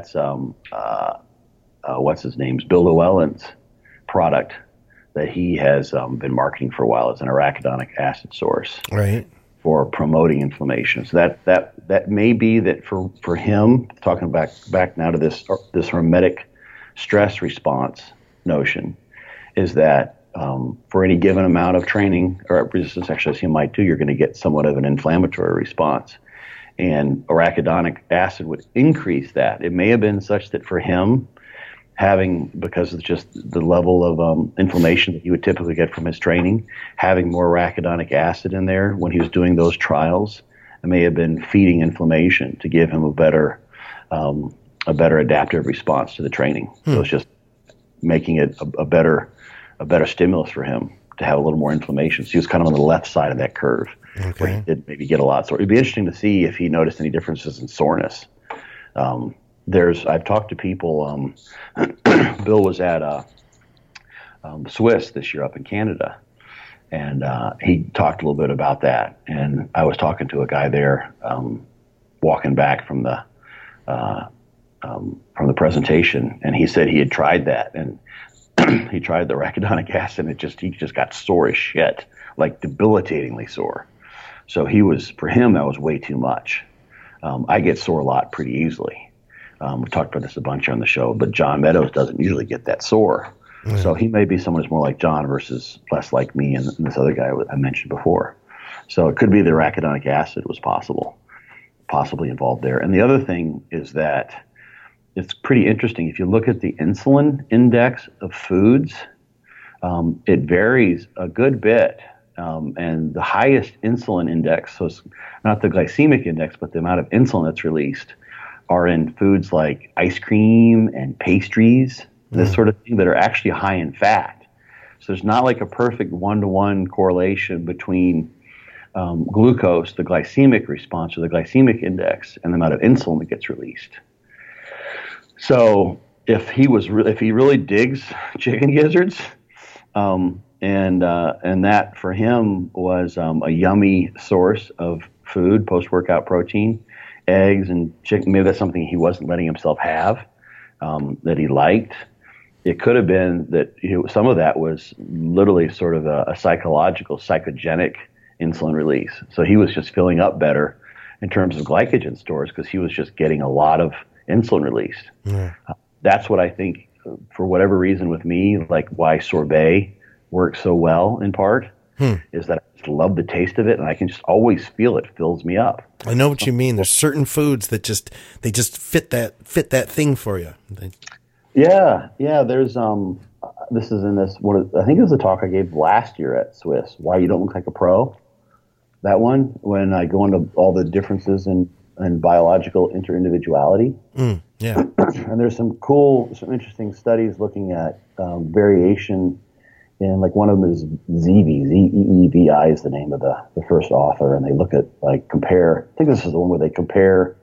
what's his name's Bill Llewellyn's product that he has been marketing for a while as an arachidonic acid source. Right. For promoting inflammation. So that may be that for him, talking back now to this hormetic stress response notion, is that for any given amount of training or resistance exercise he might do, you're going to get somewhat of an inflammatory response. And arachidonic acid would increase that. It may have been such that for him, because it's just the level of inflammation that he would typically get from his training, having more arachidonic acid in there when he was doing those trials It may have been feeding inflammation to give him a better adaptive response to the training. So it's just making it a better stimulus for him to have a little more inflammation. So he was kind of on the left side of that curve, where he did maybe get a lot sore. It'd be interesting to see if he noticed any differences in soreness. I've talked to people. Bill was at Swiss this year up in Canada, and he talked a little bit about that. And I was talking to a guy there, walking back from the presentation, and he said he had tried that, and he tried the arachidonic acid, and he just got sore as shit, like debilitatingly sore. So for him, that was way too much. I get sore a lot pretty easily. We talked about this a bunch on the show, but John Meadows doesn't usually get that sore. Mm-hmm. So he may be someone who's more like John versus less like me and this other guy I mentioned before. So it could be the arachidonic acid was possibly involved there. And the other thing is that it's pretty interesting. If you look at the insulin index of foods, it varies a good bit. And the highest insulin index, so it's not the glycemic index, but the amount of insulin that's released, are in foods like ice cream and pastries, this sort of thing, that are actually high in fat. So there's not like a perfect one-to-one correlation between glucose, the glycemic response or the glycemic index, and the amount of insulin that gets released. So if he really digs chicken gizzards, and that for him was a yummy source of food, post-workout protein, eggs and chicken, maybe that's something he wasn't letting himself have, that he liked. It could have been that some of that was literally sort of a psychological, psychogenic insulin release. So he was just filling up better in terms of glycogen stores because he was just getting a lot of insulin released. Yeah. That's what I think, for whatever reason with me, like why sorbet works so well in part, is that I just love the taste of it, and I can just always feel it fills me up. I know what you mean. There's certain foods that just fit that thing for you. Yeah. There's this is in this one. I think it was a talk I gave last year at Swiss. Why you don't look like a pro. That one, when I go into all the differences in biological interindividuality. Yeah. And there's some interesting studies looking at variation. And like one of them is Zeevi, Z-E-E-V-I is the name of the first author. And they look at compare, I think this is the one where they compare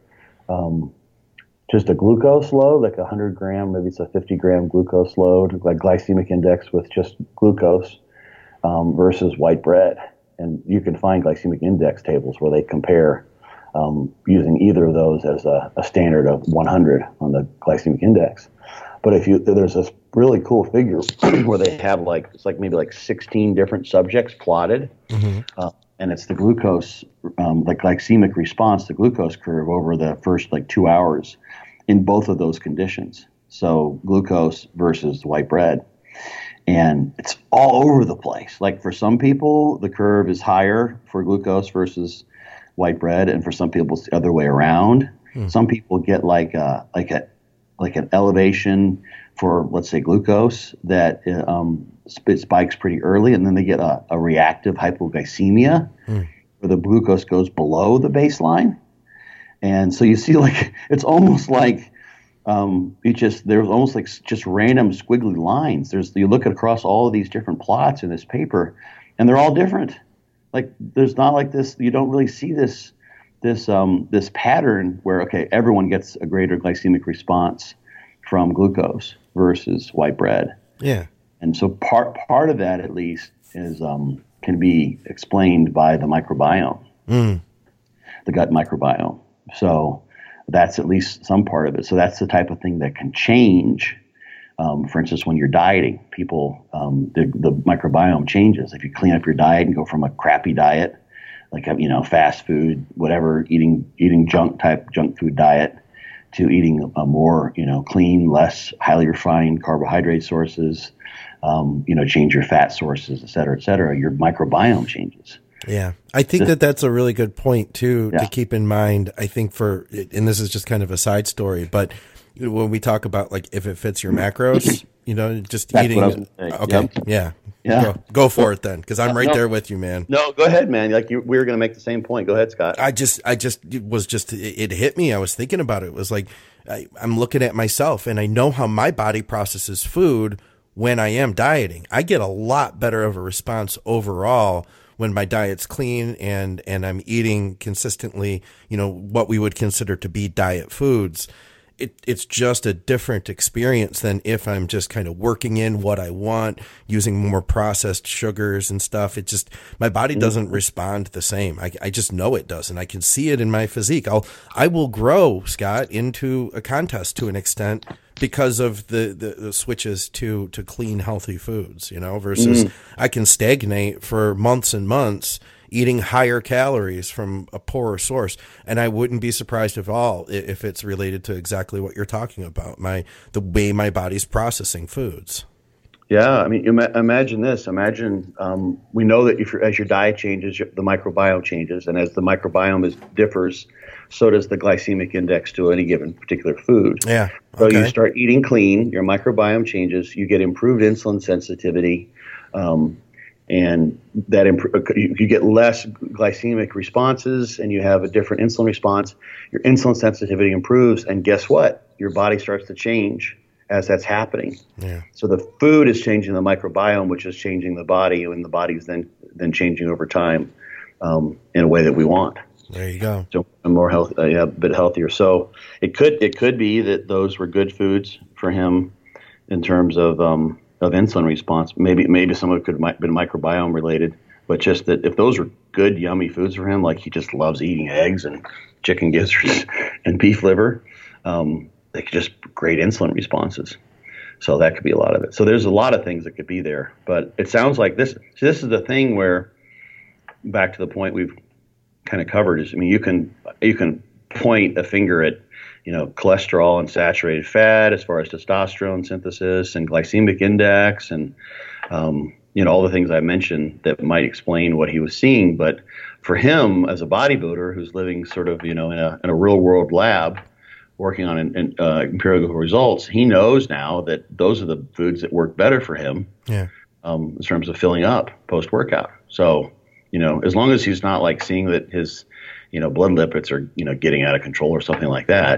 just a glucose load, like 100 gram, maybe it's a 50 gram glucose load, like glycemic index with just glucose versus white bread. And you can find glycemic index tables where they compare using either of those as a standard of 100 on the glycemic index. But there's this really cool figure where they have it's maybe 16 different subjects plotted, and it's the glucose, the glycemic response, the glucose curve over the first 2 hours in both of those conditions. So glucose versus white bread, and it's all over the place. Like for some people, the curve is higher for glucose versus white bread, and for some people, it's the other way around. Some people get like an elevation for, let's say, glucose that spikes pretty early, and then they get a reactive hypoglycemia where the glucose goes below the baseline. And so you see it's almost like there's almost like just random squiggly lines. You look across all of these different plots in this paper, and they're all different. Like there's not like this, you don't really see this pattern where, okay, everyone gets a greater glycemic response from glucose versus white bread. Yeah. And so part of that, at least, is can be explained by the microbiome, the gut microbiome. So that's at least some part of it. So that's the type of thing that can change. For instance, when you're dieting, people, the microbiome changes. If you clean up your diet and go from a crappy diet, like fast food, whatever, eating junk food diet, to eating a more clean, less highly refined carbohydrate sources, change your fat sources, et cetera, your microbiome changes. Yeah. I think that's a really good point too, to keep in mind. I think and this is just kind of a side story, but when we talk about like if it fits your macros, just That's eating. what I was gonna say. Okay, Yep. yeah, Yeah. Go for it then, because I'm right No. there with you, man. No, go ahead, man. We were going to make the same point. Go ahead, Scott. It hit me. I was thinking about it. It was like I'm looking at myself, and I know how my body processes food when I am dieting. I get a lot better of a response overall when my diet's clean and I'm eating consistently, what we would consider to be diet foods. It's just a different experience than if I'm just kind of working in what I want, using more processed sugars and stuff. My body doesn't respond the same. I just know it doesn't. I can see it in my physique. I will grow, Scott, into a contest to an extent because of the switches to clean, healthy foods, versus I can stagnate for months and months eating higher calories from a poorer source. And I wouldn't be surprised at all if it's related to exactly what you're talking about, the way my body's processing foods. Yeah, I mean, imagine this. Imagine we know that as your diet changes, the microbiome changes, and as the microbiome differs, so does the glycemic index to any given particular food. Yeah. So Okay. you start eating clean, your microbiome changes, you get improved insulin sensitivity, and that you get less glycemic responses, and you have a different insulin response. Your insulin sensitivity improves, and guess what? Your body starts to change as that's happening. Yeah. So the food is changing the microbiome, which is changing the body, and the body is then changing over time in a way that we want. There you go. So a more healthy, a bit healthier. So it could be that those were good foods for him in terms of insulin response. Maybe some of it could have been microbiome related, but just that if those were good, yummy foods for him, like he just loves eating eggs and chicken gizzards and beef liver, they could just great insulin responses. So that could be a lot of it. So there's a lot of things that could be there, but it sounds like this. So this is the thing where, back to the point we've kind of covered, is, I mean, you can point a finger at, cholesterol and saturated fat as far as testosterone synthesis and glycemic index and, all the things I mentioned that might explain what he was seeing. But for him as a bodybuilder who's living sort of, in a real world lab working on empirical results, he knows now that those are the foods that work better for him. Yeah. In terms of filling up post workout. So, as long as he's not like seeing that his, blood lipids are, getting out of control or something like that,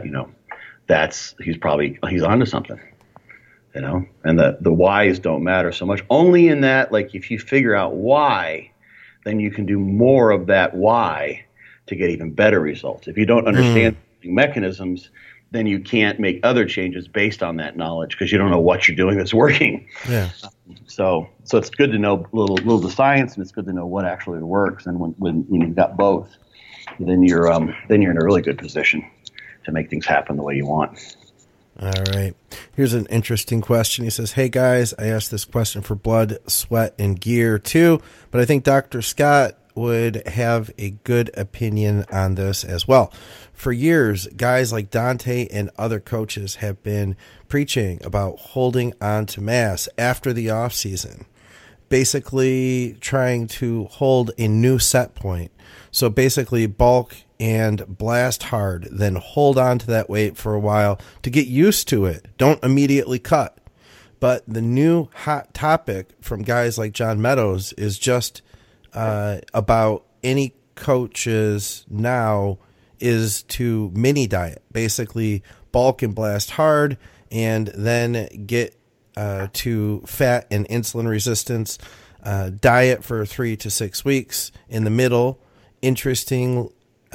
he's onto something, and the whys don't matter so much. Only in that, like, if you figure out why, then you can do more of that why to get even better results. If you don't understand mechanisms, then you can't make other changes based on that knowledge because you don't know what you're doing that's working. Yeah. So it's good to know little the science, and it's good to know what actually works. And when you've got both, then you're in a really good position to make things happen the way you want. All right. Here's an interesting question. He says, "Hey guys, I asked this question for blood, sweat, and gear too, but I think Dr. Scott would have a good opinion on this as well. For years, guys like Dante and other coaches have been preaching about holding on to mass after the off season, basically trying to hold a new set point. So basically bulk and blast hard, then hold on to that weight for a while to get used to it. Don't immediately cut." But the new hot topic from guys like John Meadows is just about any coaches now is to mini diet, basically bulk and blast hard, and then get to fat and insulin resistance, diet for 3 to 6 weeks in the middle. Interesting,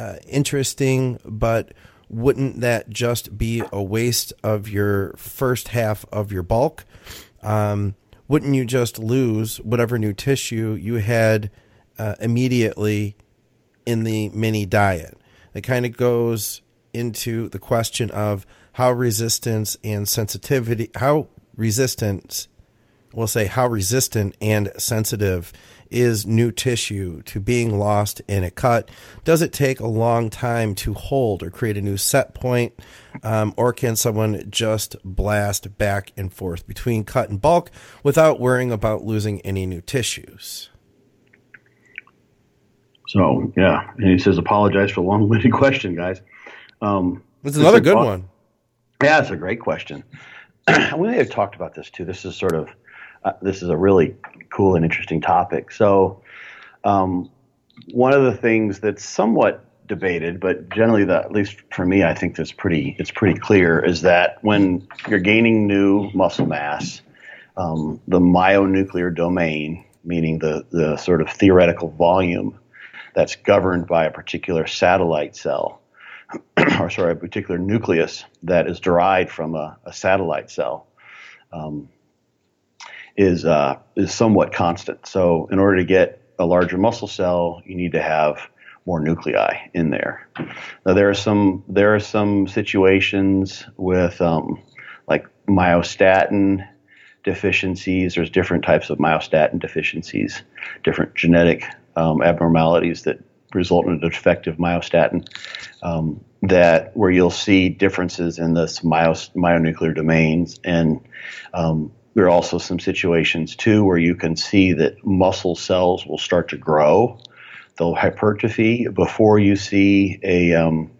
but wouldn't that just be a waste of your first half of your bulk? Wouldn't you just lose whatever new tissue you had immediately in the mini diet? It kind of goes into the question of how resistant and sensitive is new tissue to being lost in a cut? Does it take a long time to hold or create a new set point? Or can someone just blast back and forth between cut and bulk without worrying about losing any new tissues? So, yeah. And he says, apologize for the long-winded question, guys. It's another good one. Yeah, that's a great question. We may have talked about this too. This is sort of this is a really cool and interesting topic. So, one of the things that's somewhat debated, but generally, at least for me, I think it's pretty clear, is that when you're gaining new muscle mass, the myonuclear domain, meaning the sort of theoretical volume that's governed by a particular satellite cell, or sorry, a particular nucleus that is derived from a satellite cell, is somewhat constant. So in order to get a larger muscle cell, you need to have more nuclei in there. Now there are some situations with like myostatin deficiencies. There's different types of myostatin deficiencies, different genetic abnormalities that result in a defective myostatin, that where you'll see differences in this myonuclear domains. And there are also some situations too where you can see that muscle cells will start to grow. They'll hypertrophy before you see an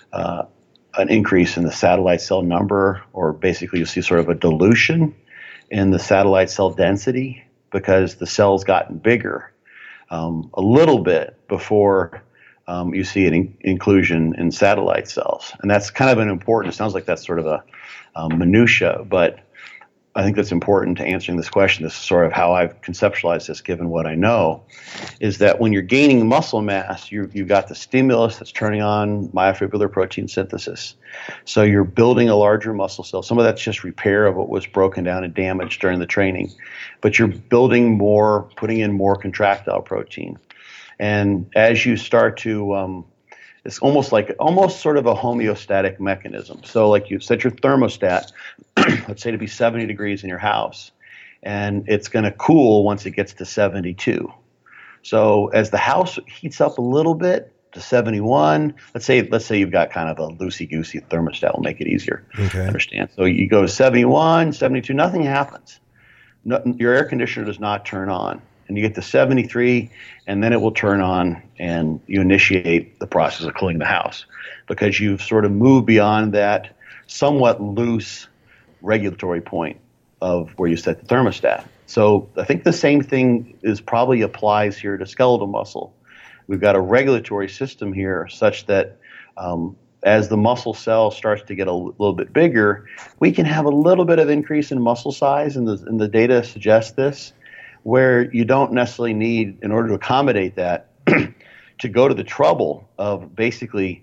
increase in the satellite cell number, or basically you see sort of a dilution in the satellite cell density because the cell's gotten bigger a little bit before you see an inclusion in satellite cells. And that's kind of an important, it sounds like that's sort of a minutia, but I think that's important to answering this question. This is sort of how I've conceptualized this, given what I know, is that when you're gaining muscle mass, you've got the stimulus that's turning on myofibrillar protein synthesis. So you're building a larger muscle cell. Some of that's just repair of what was broken down and damaged during the training, but you're building more, putting in more contractile protein. And as you start to it's almost sort of a homeostatic mechanism. So like you set your thermostat, let's say to be 70 degrees in your house, and it's going to cool once it gets to 72. So as the house heats up a little bit to 71, let's say you've got kind of a loosey-goosey thermostat, will make it easier to understand. So you go to 71, 72, nothing happens. No, your air conditioner does not turn on. And you get to 73, and then it will turn on, and you initiate the process of cooling the house because you've sort of moved beyond that somewhat loose regulatory point of where you set the thermostat. So I think the same thing probably applies here to skeletal muscle. We've got a regulatory system here such that as the muscle cell starts to get a little bit bigger, we can have a little bit of increase in muscle size, and the data suggests this, where you don't necessarily need, in order to accommodate that, to go to the trouble of basically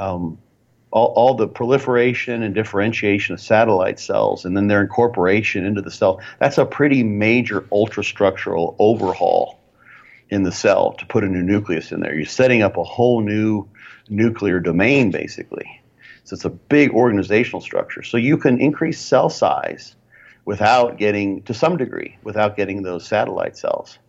all the proliferation and differentiation of satellite cells and then their incorporation into the cell. That's a pretty major ultrastructural overhaul in the cell to put a new nucleus in there. You're setting up a whole new nuclear domain, basically. So it's a big organizational structure. So you can increase cell size without getting, to some degree, without getting those satellite cells.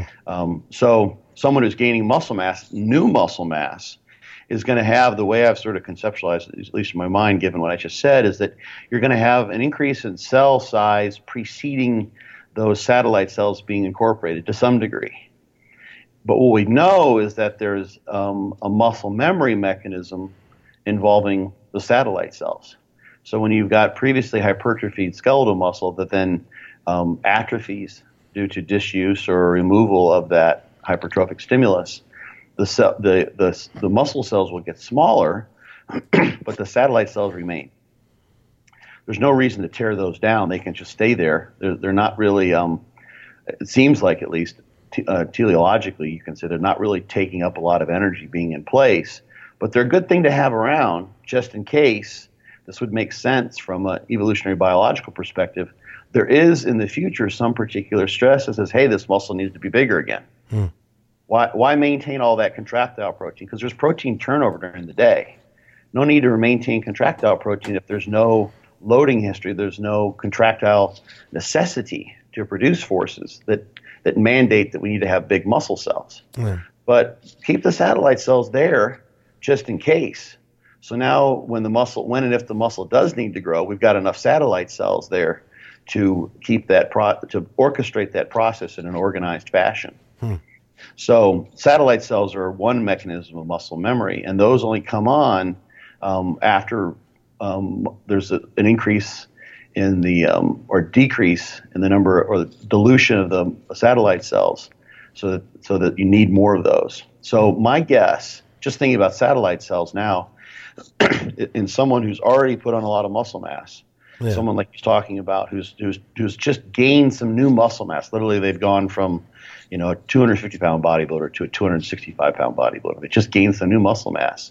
So someone who's gaining muscle mass, new muscle mass, is going to have, the way I've sort of conceptualized it, at least in my mind, given what I just said, is that you're going to have an increase in cell size preceding those satellite cells being incorporated to some degree. But what we know is that there's a muscle memory mechanism involving the satellite cells. So when you've got previously hypertrophied skeletal muscle that then atrophies due to disuse or removal of that hypertrophic stimulus, the muscle cells will get smaller, but the satellite cells remain. There's no reason to tear those down. They can just stay there. They're not really, it seems like at least teleologically, you can say they're not really taking up a lot of energy being in place, but they're a good thing to have around just in case. This would make sense from an evolutionary biological perspective. There is in the future some particular stress that says, hey, this muscle needs to be bigger again. Why maintain all that contractile protein? Because there's protein turnover during the day. No need to maintain contractile protein if there's no loading history, there's no contractile necessity to produce forces that mandate that we need to have big muscle cells. But keep the satellite cells there just in case. So now when and if the muscle does need to grow, we've got enough satellite cells there to keep that to orchestrate that process in an organized fashion. So satellite cells are one mechanism of muscle memory, and those only come on after there's an increase in the or decrease in the number or the dilution of the satellite cells, so that you need more of those. So my guess, just thinking about satellite cells now, in someone who's already put on a lot of muscle mass, someone like he's talking about who's just gained some new muscle mass. Literally, they've gone from a 250-pound bodybuilder to a 265-pound bodybuilder. They just gained some new muscle mass.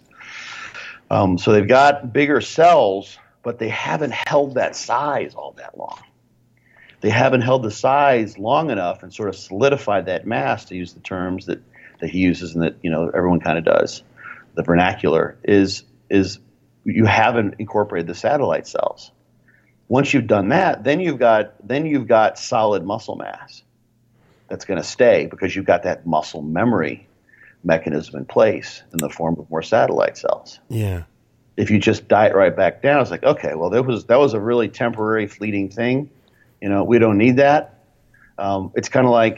So they've got bigger cells, but they haven't held that size all that long. They haven't held the size long enough and sort of solidified that mass, to use the terms that he uses and that everyone kind of does. The vernacular is you haven't incorporated the satellite cells. Once you've done that, then you've got solid muscle mass that's going to stay because you've got that muscle memory mechanism in place in the form of more satellite cells. Yeah. If you just diet right back down, it's like, okay, well, that was a really temporary, fleeting thing. We don't need that. It's kind of like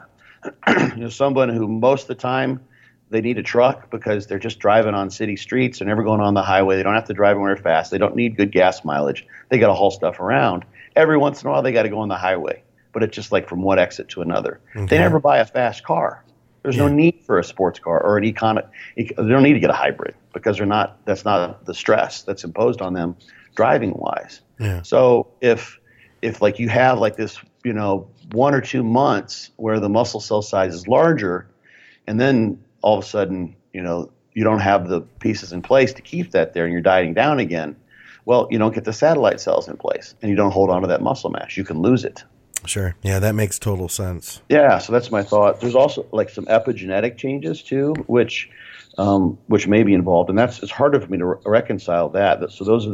someone who most of the time they need a truck because they're just driving on city streets. They're never going on the highway. They don't have to drive anywhere fast. They don't need good gas mileage. They got to haul stuff around. Every once in a while, they got to go on the highway, but it's just like from one exit to another. Okay. They never buy a fast car. There's no need for a sports car or an economic. They don't need to get a hybrid because that's not the stress that's imposed on them driving wise. Yeah. So if like you have like this, 1 or 2 months where the muscle cell size is larger, and then all of a sudden, you don't have the pieces in place to keep that there and you're dieting down again, well, you don't get the satellite cells in place and you don't hold on to that muscle mass. You can lose it. Sure. Yeah, that makes total sense. Yeah, so that's my thought. There's also like some epigenetic changes too, which may be involved, and it's harder for me to reconcile that. So those are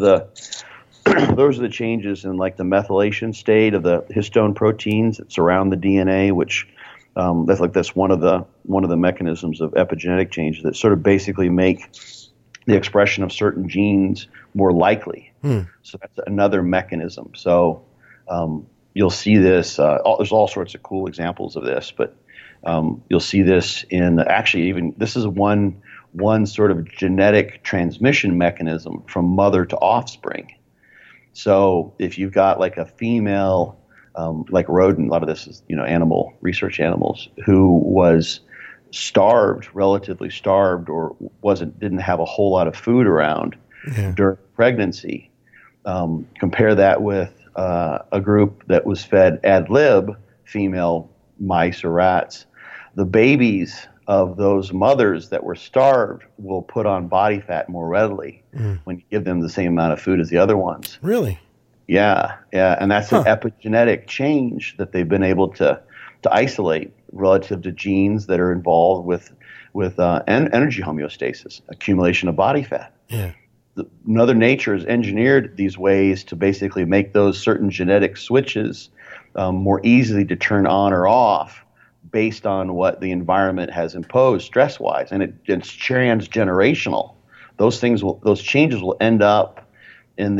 the changes in like the methylation state of the histone proteins that surround the DNA, which that's one of the mechanisms of epigenetic change that sort of basically make the expression of certain genes more likely. So that's another mechanism. So you'll see this. There's all sorts of cool examples of this, but you'll see this in actually even this is one sort of genetic transmission mechanism from mother to offspring. So if you've got like a female, like rodent, a lot of this is animal research animals who was relatively starved, or didn't have a whole lot of food around during pregnancy. Compare that with a group that was fed ad lib female mice or rats. The babies of those mothers that were starved will put on body fat more readily when you give them the same amount of food as the other ones. Really? Yeah, and that's an epigenetic change that they've been able to isolate relative to genes that are involved with energy homeostasis, accumulation of body fat. Yeah. Mother Nature has engineered these ways to basically make those certain genetic switches more easily to turn on or off based on what the environment has imposed stress-wise, and it's transgenerational. Those changes will end up in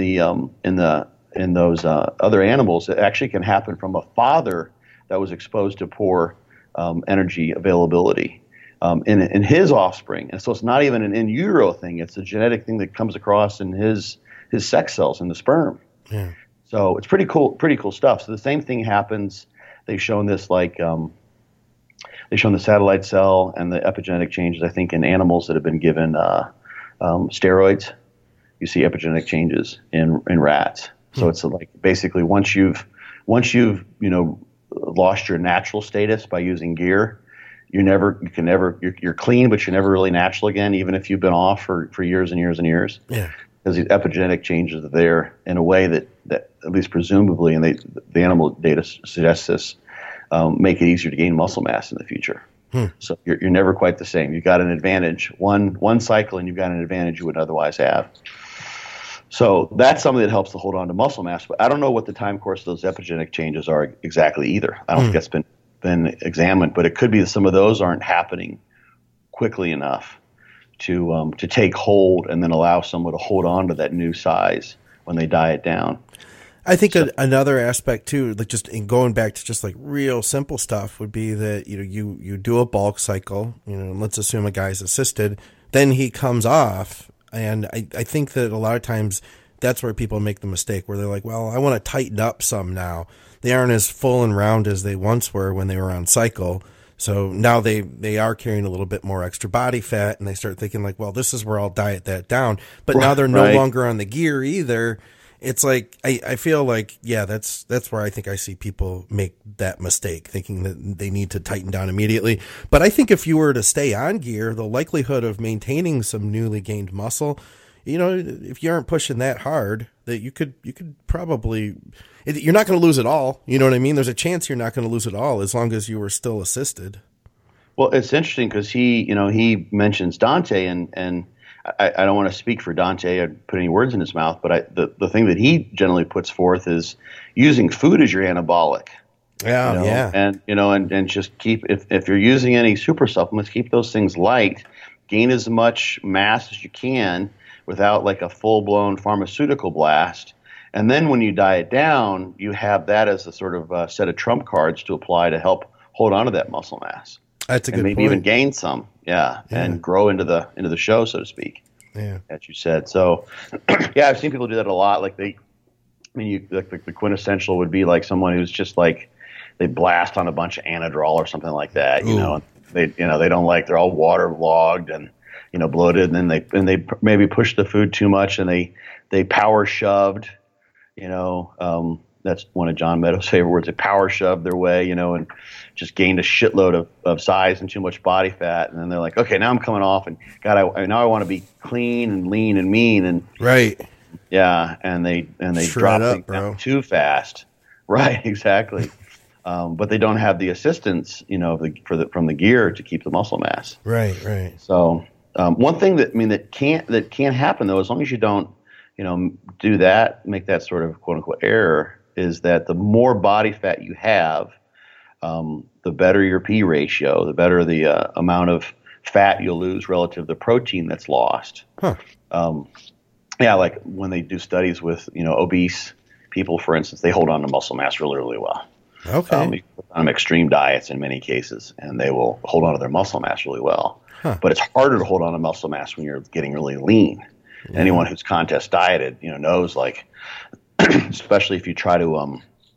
those other animals. It actually can happen from a father that was exposed to poor energy availability in his offspring, and so it's not even an in utero thing. It's a genetic thing that comes across in his sex cells in the sperm. Yeah. So it's pretty cool stuff. So the same thing happens. They've shown this they've shown the satellite cell and the epigenetic changes, I think, in animals that have been given steroids. You see epigenetic changes in rats. So it's like basically once you've lost your natural status by using gear, you're clean, but you're never really natural again, even if you've been off for years and years and years. Yeah. Because these epigenetic changes are there in a way that at least presumably, and the animal data suggests this, make it easier to gain muscle mass in the future. So you're never quite the same. You've got an advantage. One cycle and you've got an advantage you wouldn't otherwise have. So that's something that helps to hold on to muscle mass. But I don't know what the time course of those epigenetic changes are exactly either. I don't think that's been examined, but it could be that some of those aren't happening quickly enough to take hold and then allow someone to hold on to that new size when they diet down. I think another aspect too, like just in going back to just like real simple stuff, would be that you do a bulk cycle. Let's assume a guy's assisted, then he comes off, and I think that a lot of times that's where people make the mistake where they're like, well, I want to tighten up some now. They aren't as full and round as they once were when they were on cycle. So now they are carrying a little bit more extra body fat, and they start thinking like, well, this is where I'll diet that down. But now they're no longer on the gear either. It's like, I feel like, yeah, that's where I think I see people make that mistake, thinking that they need to tighten down immediately. But I think if you were to stay on gear, the likelihood of maintaining some newly gained muscle, you know, if you aren't pushing that hard, that you could probably, you're not going to lose it all. You know what I mean? There's a chance you're not going to lose it all as long as you were still assisted. Well, it's interesting because he mentions Dante, and I don't want to speak for Dante or put any words in his mouth, but the thing that he generally puts forth is using food as your anabolic. Yeah, yeah. And just keep, if you're using any super supplements, keep those things light, gain as much mass as you can without like a full-blown pharmaceutical blast. And then when you diet down, you have that as a sort of set of trump cards to apply to help hold on to that muscle mass. That's a good maybe point. even gain some, and grow into the show, so to speak. Yeah, as you said. So, yeah, I've seen people do that a lot. Like the quintessential would be like someone who's just like they blast on a bunch of Anadrol or something like that. You know, and they don't like, they're all waterlogged and bloated, and then they maybe push the food too much, and they power shoved. That's one of John Meadows' favorite words. They power shoved their way, and just gained a shitload of size and too much body fat. And then they're like, okay, now I'm coming off, and God, now I want to be clean and lean and mean. And right, yeah, and they drop things down too fast. Right, exactly. But they don't have the assistance, from the gear to keep the muscle mass. Right. So one thing that can't happen though, as long as you don't, do that, make that sort of quote unquote error, is that the more body fat you have, the better your P ratio, the better the amount of fat you'll lose relative to the protein that's lost. Huh. Like when they do studies with, obese people, for instance, they hold on to muscle mass really, really well. Okay. You put on extreme diets in many cases, and they will hold on to their muscle mass really well. Huh. But it's harder to hold on to muscle mass when you're getting really lean. Yeah. Anyone who's contest dieted, knows, like, especially if you try to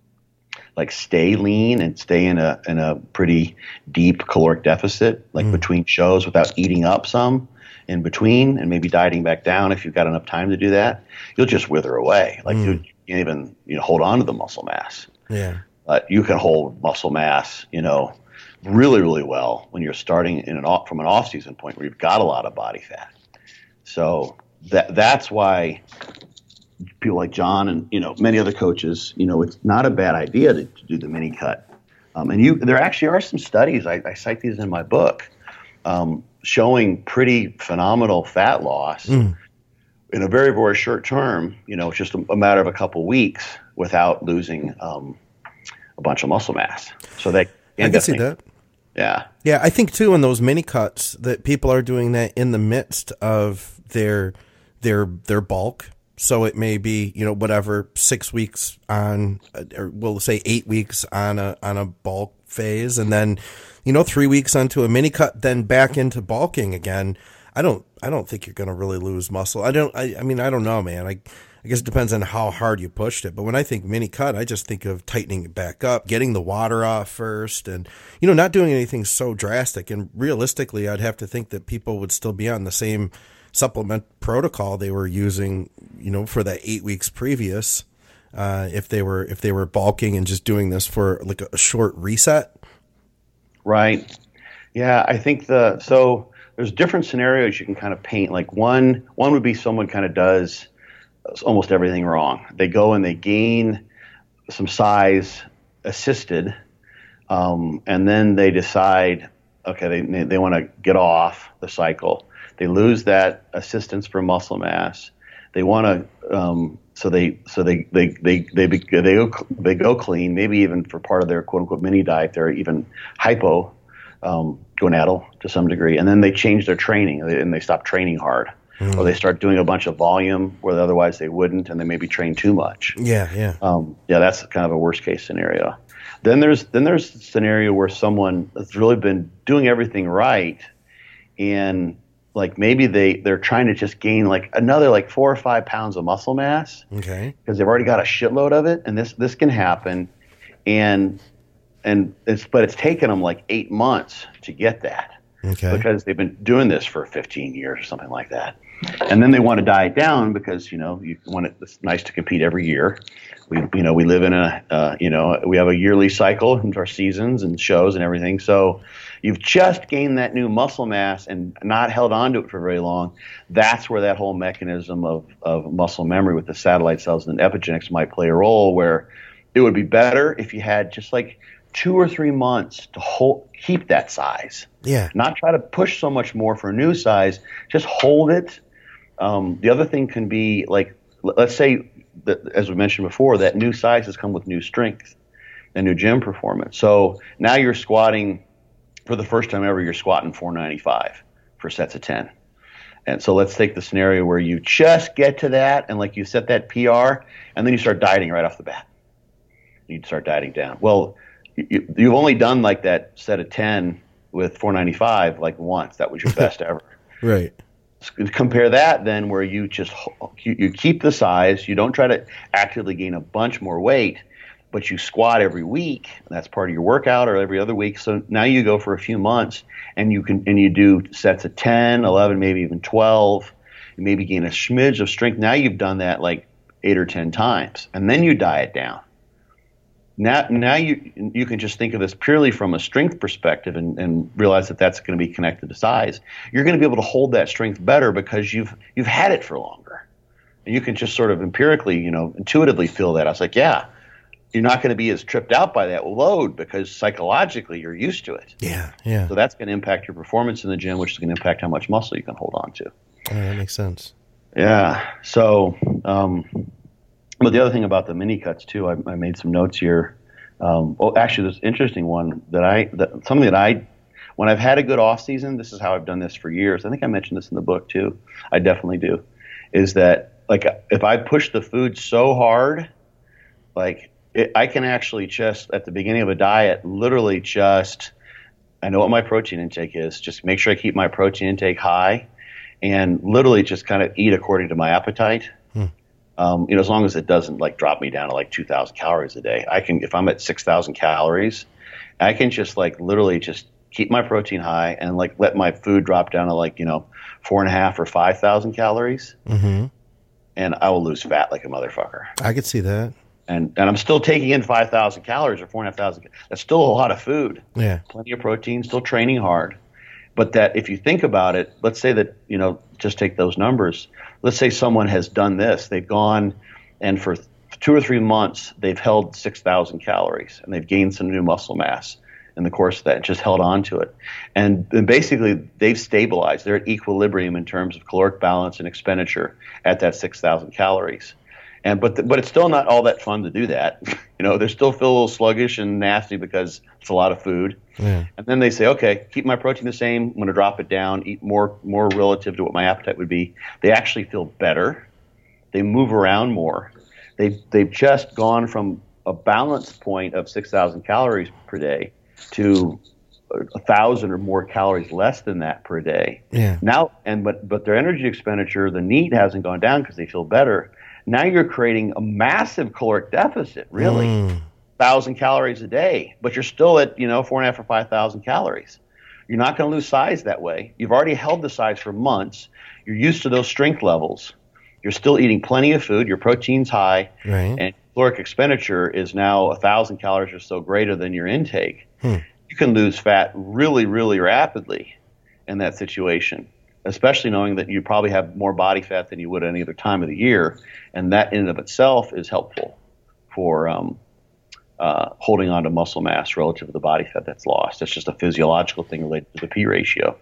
stay lean and stay in a pretty deep caloric deficit, like between shows, without eating up some in between, and maybe dieting back down if you've got enough time to do that, you'll just wither away. Like you can't even hold on to the muscle mass. Yeah. But you can hold muscle mass, really, really well when you're starting from an off-season point where you've got a lot of body fat. So that's why people like John and many other coaches, it's not a bad idea to do the mini cut. And there actually are some studies, I cite these in my book, showing pretty phenomenal fat loss in a very, very short term. It's just a matter of a couple weeks without losing a bunch of muscle mass. So I can see that. Yeah. Yeah, I think too in those mini cuts that people are doing that in the midst of their bulk. So it may be, 6 weeks on, or we'll say 8 weeks on a bulk phase, and then, 3 weeks onto a mini cut, then back into bulking again. I don't think you're going to really lose muscle. I don't know, man. I guess it depends on how hard you pushed it. But when I think mini cut, I just think of tightening it back up, getting the water off first, and, not doing anything so drastic. And realistically, I'd have to think that people would still be on the same supplement protocol they were using, for that 8 weeks previous, if they were bulking and just doing this for like a short reset. Right. Yeah. I think so there's different scenarios you can kind of paint. Like one would be someone kind of does almost everything wrong. They go and they gain some size assisted, and then they decide, okay, they want to get off the cycle. They lose that assistance for muscle mass. They want to, so they go clean. Maybe even for part of their quote unquote mini diet, they're even hypo gonadal to some degree, and then they change their training and they stop training hard. Or they start doing a bunch of volume where otherwise they wouldn't, and they maybe train too much. Yeah. That's kind of a worst case scenario. Then there's a scenario where someone has really been doing everything right, and like maybe they're trying to just gain like another like 4 or 5 pounds of muscle mass Okay. because they've already got a shitload of it, and this can happen, but it's taken them like 8 months to get that. Okay. Because they've been doing this for 15 years or something like that. And then they want to diet down because, it's nice to compete every year. We live in we have a yearly cycle into our seasons and shows and everything. So you've just gained that new muscle mass and not held on to it for very long. That's where that whole mechanism of muscle memory with the satellite cells and epigenetics might play a role, where it would be better if you had just like 2 or 3 months to keep that size. Yeah. Not try to push so much more for a new size. Just hold it. The other thing can be like, let's say that, as we mentioned before, that new size has come with new strength and new gym performance. So now you're squatting, for the first time ever, you're squatting 495 for sets of 10. And so let's take the scenario where you just get to that and like you set that PR and then you start dieting right off the bat. You start dieting down. Well, you've only done like that set of 10 with 495 like once. That was your best ever. Right. Compare that then where you keep the size. You don't try to actively gain a bunch more weight, but you squat every week. That's part of your workout, or every other week. So now you go for a few months and you do sets of 10, 11, maybe even 12. You maybe gain a smidge of strength. Now you've done that like 8 or 10 times, and then you diet down. Now you can just think of this purely from a strength perspective and realize that that's going to be connected to size. You're going to be able to hold that strength better because you've had it for longer. And you can just sort of empirically, intuitively feel that. I was like, yeah, you're not going to be as tripped out by that load because psychologically you're used to it. Yeah, yeah. So that's going to impact your performance in the gym, which is going to impact how much muscle you can hold on to. Oh, that makes sense. Yeah. So, but the other thing about the mini cuts too, I made some notes here. Actually, this interesting one when I've had a good off season, this is how I've done this for years. I think I mentioned this in the book too. I definitely do. Is that like if I push the food so hard, like I can actually just at the beginning of a diet, literally just, I know what my protein intake is. Just make sure I keep my protein intake high, and literally just kind of eat according to my appetite. As long as it doesn't like drop me down to like 2,000 calories a day, I can, if I'm at 6,000 calories, I can just like literally just keep my protein high and like let my food drop down to like, 4,500 or 5,000 calories. Mm-hmm. And I will lose fat like a motherfucker. I could see that. And I'm still taking in 5,000 calories or 4,500. That's still a lot of food. Yeah. Plenty of protein, still training hard. But that if you think about it, let's say that, just take those numbers. Let's say someone has done this. They've gone and for 2 or 3 months, they've held 6,000 calories and they've gained some new muscle mass in the course of that, just held on to it. And basically they've stabilized. They're at equilibrium in terms of caloric balance and expenditure at that 6,000 calories. But it's still not all that fun to do that. They still feel a little sluggish and nasty because it's a lot of food. Yeah. And then they say, okay, keep my protein the same. I'm going to drop it down, eat more relative to what my appetite would be. They actually feel better. They move around more. They've just gone from a balance point of 6,000 calories per day to 1,000 or more calories less than that per day. Yeah. Now, but their energy expenditure, the NEAT hasn't gone down because they feel better. Now you're creating a massive caloric deficit, really, 1,000 calories a day, but you're still at 4,500 or 5,000 calories. You're not going to lose size that way. You've already held the size for months. You're used to those strength levels. You're still eating plenty of food. Your protein's high, right, and caloric expenditure is now 1,000 calories or so greater than your intake. You can lose fat really, really rapidly in that situation, especially knowing that you probably have more body fat than you would any other time of the year. And that in and of itself is helpful for holding on to muscle mass relative to the body fat that's lost. That's just a physiological thing related to the P ratio.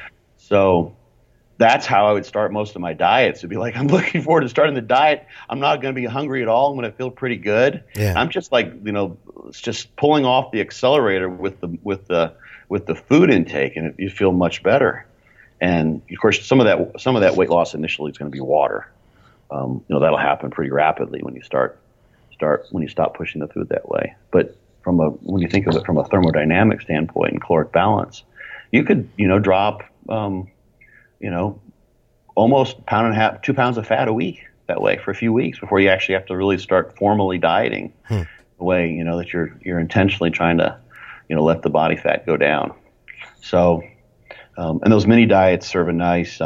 So that's how I would start most of my diets. It'd be like, I'm looking forward to starting the diet. I'm not going to be hungry at all. I'm going to feel pretty good. Yeah. I'm just like, it's just pulling off the accelerator with the food intake, and you feel much better. And of course, some of that weight loss initially is going to be water. That'll happen pretty rapidly when you stop pushing the food that way. But when you think of it from a thermodynamic standpoint and caloric balance, you could drop almost pound and a half, 2 pounds of fat a week that way for a few weeks before you actually have to really start formally dieting the way, that you're intentionally trying to, let the body fat go down. So, and those mini diets serve a nice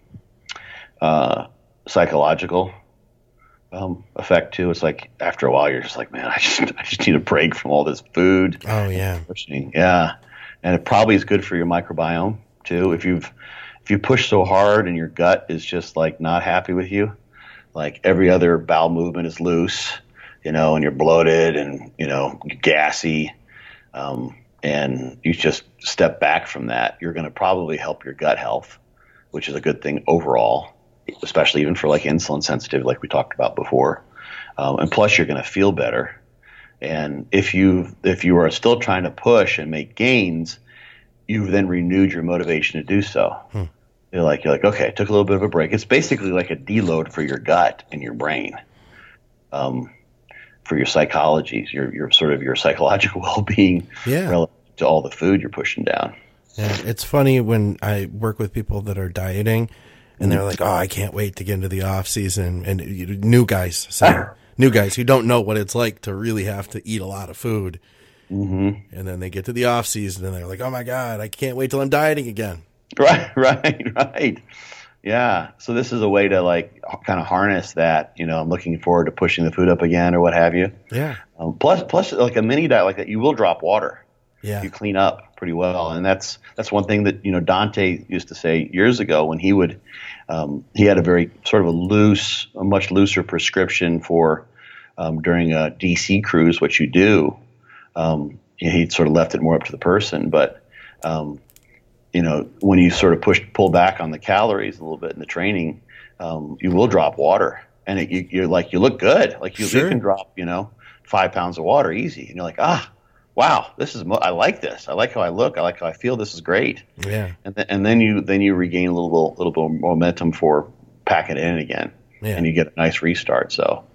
psychological effect too. It's like after a while you're just like, man, I just need a break from all this food. Oh yeah. Yeah. And it probably is good for your microbiome too. If you push so hard and your gut is just like not happy with you, like every other bowel movement is loose, and you're bloated and, gassy, and you just step back from that, you're going to probably help your gut health, which is a good thing overall, especially even for like insulin sensitive, like we talked about before. And plus you're going to feel better. And if you are still trying to push and make gains, you've then renewed your motivation to do so. You're like, okay, I took a little bit of a break. It's basically like a deload for your gut and your brain, for your psychologies, your sort of your psychological well-being relative to all the food you're pushing down. Yeah, it's funny when I work with people that are dieting and they're like, oh, I can't wait to get into the off season. And new guys who don't know what it's like to really have to eat a lot of food. Mm-hmm. And then they get to the off season and they're like, oh my God, I can't wait till I'm dieting again. Right. Yeah. So this is a way to like kind of harness that, I'm looking forward to pushing the food up again or what have you. Yeah. Plus like a mini diet like that, you will drop water. Yeah. You clean up pretty well. And that's one thing that, Dante used to say years ago when he would, he had a very sort of a much looser prescription for, during a DC cruise, what you do. He sort of left it more up to the person, but, when you sort of pull back on the calories a little bit in the training, you will drop water, and you look good. Like you can drop, 5 pounds of water easy, and you're like, wow, I like this. I like how I look. I like how I feel. This is great. Yeah. And then you regain a little bit of momentum for packing it in again, and you get a nice restart. So,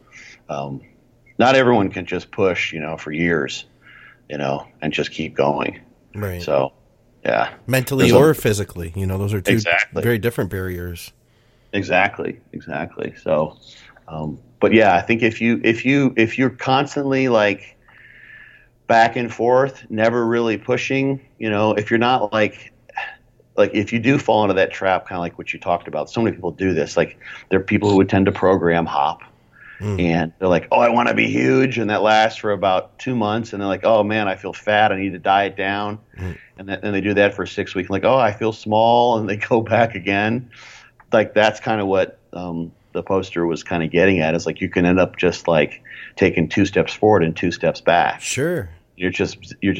not everyone can just push, for years, and just keep going. Right. So. Yeah. Mentally or physically, those are two very different barriers. Exactly. So, but yeah, I think if you're constantly like back and forth, never really pushing, if you're not like if you do fall into that trap, kind of like what you talked about, so many people do this. Like there are people who would tend to program hop. And they're like, oh, I want to be huge. And that lasts for about 2 months. And they're like, oh, man, I feel fat. I need to diet down. And then they do that for 6 weeks. Like, oh, I feel small. And they go back again. Like that's kind of what the poster was kind of getting at. Is like you can end up just like taking 2 steps forward and 2 steps back. Sure. You're just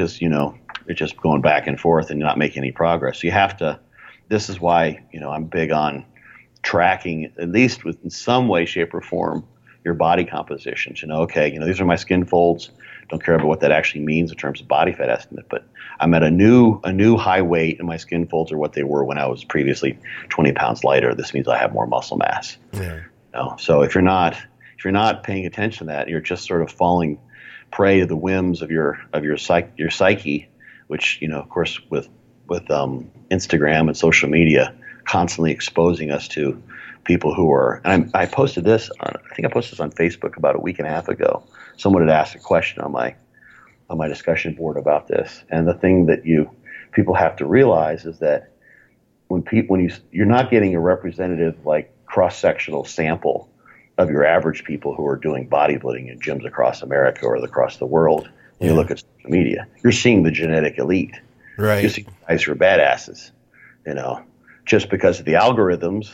going back and forth and you're not making any progress. So you have to – this is why, I'm big on tracking, at least in some way, shape, or form, your body composition to know, okay, these are my skin folds. Don't care about what that actually means in terms of body fat estimate, but I'm at a new high weight and my skin folds are what they were when I was previously 20 pounds lighter. This means I have more muscle mass. Yeah. So if you're not paying attention to that, you're just sort of falling prey to the whims of your psyche, which, of course, with Instagram and social media constantly exposing us to people who are, and I posted this on Facebook about a week and a half ago. Someone had asked a question on my discussion board about this, and the thing that people have to realize is that when you're not getting a representative like cross-sectional sample of your average people who are doing bodybuilding in gyms across America or across the world. When you look at social media, you're seeing the genetic elite. Right. You're seeing guys who are badasses, just because of the algorithms,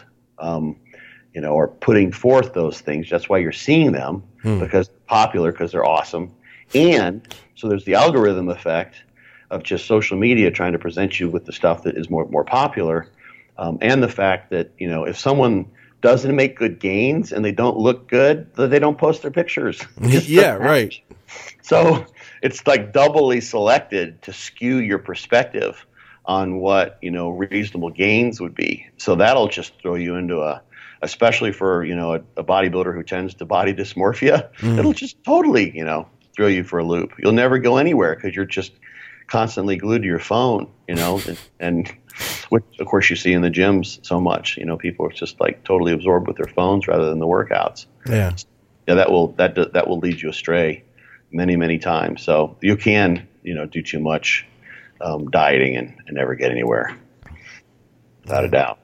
are putting forth those things. That's why you're seeing them because they're popular, because they're awesome. And so there's the algorithm effect of just social media trying to present you with the stuff that is more popular. And the fact that, if someone doesn't make good gains and they don't look good, they don't post their pictures. Yeah, right. So it's like doubly selected to skew your perspective on what, reasonable gains would be. So that'll just throw you into especially for, a bodybuilder who tends to body dysmorphia, it'll just totally, throw you for a loop. You'll never go anywhere because you're just constantly glued to your phone, and which of course you see in the gyms so much. People are just like totally absorbed with their phones rather than the workouts. Yeah. Yeah, that will lead you astray many, many times. So you can, do too much dieting and never get anywhere, without a doubt.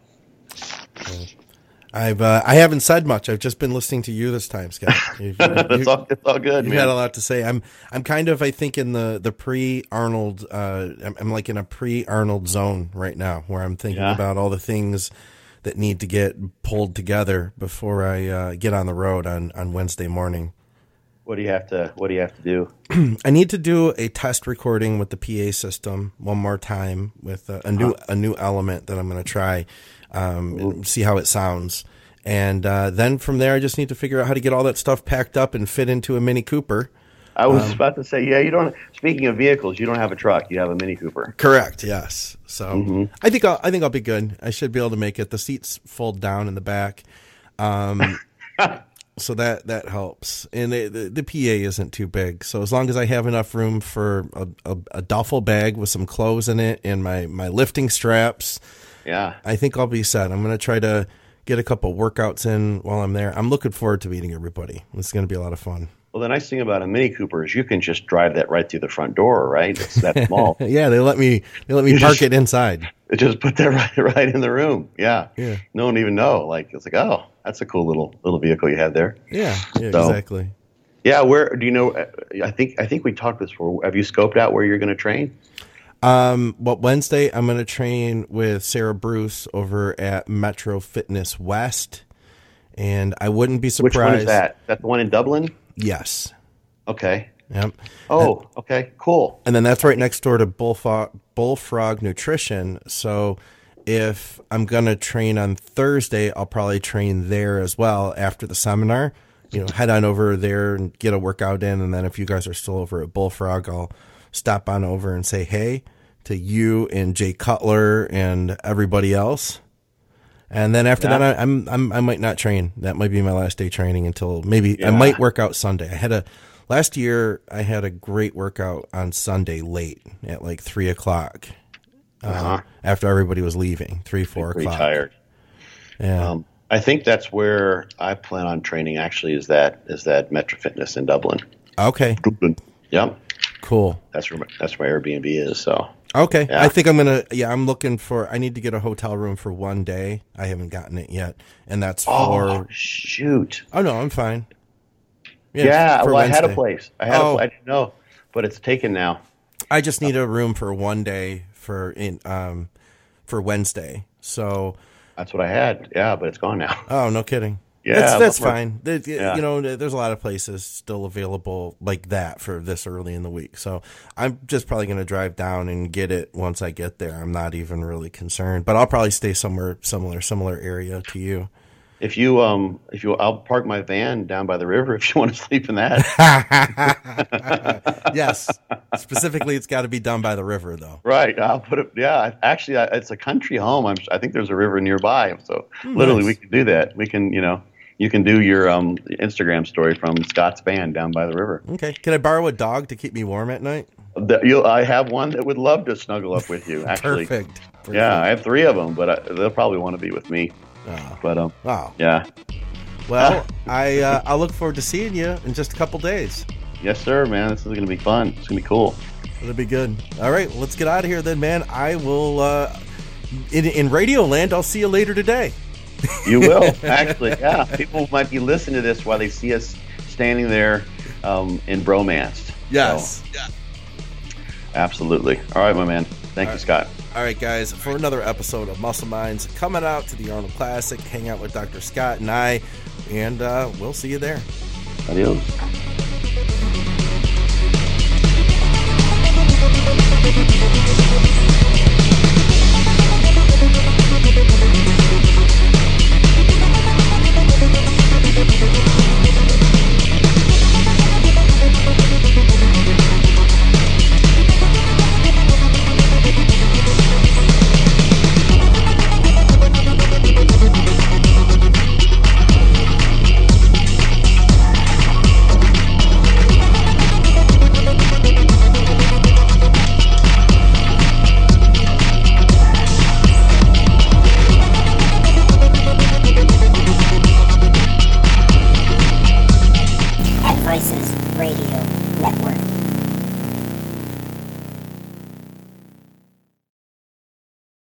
I haven't said much. I've just been listening to you this time, Scott. It's all good, You man. had a lot to say. I'm kind of, I think, in the pre-Arnold. I'm like in a pre-Arnold zone right now, where I'm thinking about all the things that need to get pulled together before I get on the road on Wednesday morning. What do you have to do? I need to do a test recording with the PA system one more time with a new element that I'm going to try, and see how it sounds. And then from there, I just need to figure out how to get all that stuff packed up and fit into a Mini Cooper. I was about to say, you don't. Speaking of vehicles, you don't have a truck. You have a Mini Cooper. Correct. Yes. So I think I'll be good. I should be able to make it. The seats fold down in the back. So that helps. And the PA isn't too big. So as long as I have enough room for a duffel bag with some clothes in it and my lifting straps, I think I'll be set. I'm going to try to get a couple workouts in while I'm there. I'm looking forward to meeting everybody. It's going to be a lot of fun. Well, the nice thing about a Mini Cooper is you can just drive that right through the front door, right? It's that small. Yeah, they let me park it inside. Just put that right in the room. Yeah. Yeah. No one even know. Like, it's like, oh, that's a cool little vehicle you have there. Yeah, So, exactly. Yeah, where do you know? I think we talked this before. Have you scoped out where you're going to train? Wednesday I'm going to train with Sarah Bruce over at Metro Fitness West, and I wouldn't be surprised. Which one is that? Is that the one in Dublin? Yes. Okay. Yep. Oh, okay, cool. And then that's right next door to Bullfrog Nutrition. So if I'm going to train on Thursday, I'll probably train there as well after the seminar. Head on over there and get a workout in. And then if you guys are still over at Bullfrog, I'll stop on over and say hey to you and Jay Cutler and everybody else. And then after that, I might not train. That might be my last day training until maybe I might work out Sunday. Last year I had a great workout on Sunday late at like 3:00. After everybody was leaving, 3-4 Pretty o'clock. tired. Yeah. I think that's where I plan on training. Actually, is that Metro Fitness in Dublin? Okay. Dublin. Yep. Cool. That's where Airbnb is. So. Okay. Yeah. I think I'm looking I need to get a hotel room for one day. I haven't gotten it yet. And that's for. Oh, shoot. Oh, no, I'm fine. Yeah. for Well, I had a Wednesday. place. I didn't know, but it's taken now. I just need a room for one day for Wednesday. So. That's what I had. Yeah, but it's gone now. Oh, no kidding. Yeah, that's bummer. fine. There's a lot of places still available like that for this early in the week. So I'm just probably going to drive down and get it once I get there. I'm not even really concerned, but I'll probably stay somewhere similar area to you. If you, I'll park my van down by the river if you want to sleep in that. Yes. Specifically, it's got to be done by the river, though. Right. I'll put it. Yeah. Actually, it's a country home. I think there's a river nearby. So literally, nice. we can do that. We can, you can do your Instagram story from Scott's van down by the river. Okay. Can I borrow a dog to keep me warm at night? I have one that would love to snuggle up with you. Actually. Perfect. Yeah, I have 3 of them, but they'll probably want to be with me. Oh. But Wow. yeah. Well, I'll look forward to seeing you in just a couple days. Yes, sir, man. This is going to be fun. It's going to be cool. It'll be good. All right, well, let's get out of here then, man. I will, in Radio Land, I'll see you later today. You will, actually. Yeah. People might be listening to this while they see us standing there in bromance. Yes. So, absolutely. All right, my man. Thank you, Scott. All right, guys, for another episode of Muscle Minds, coming out to the Arnold Classic, hang out with Dr. Scott and I, and we'll see you there. Adios.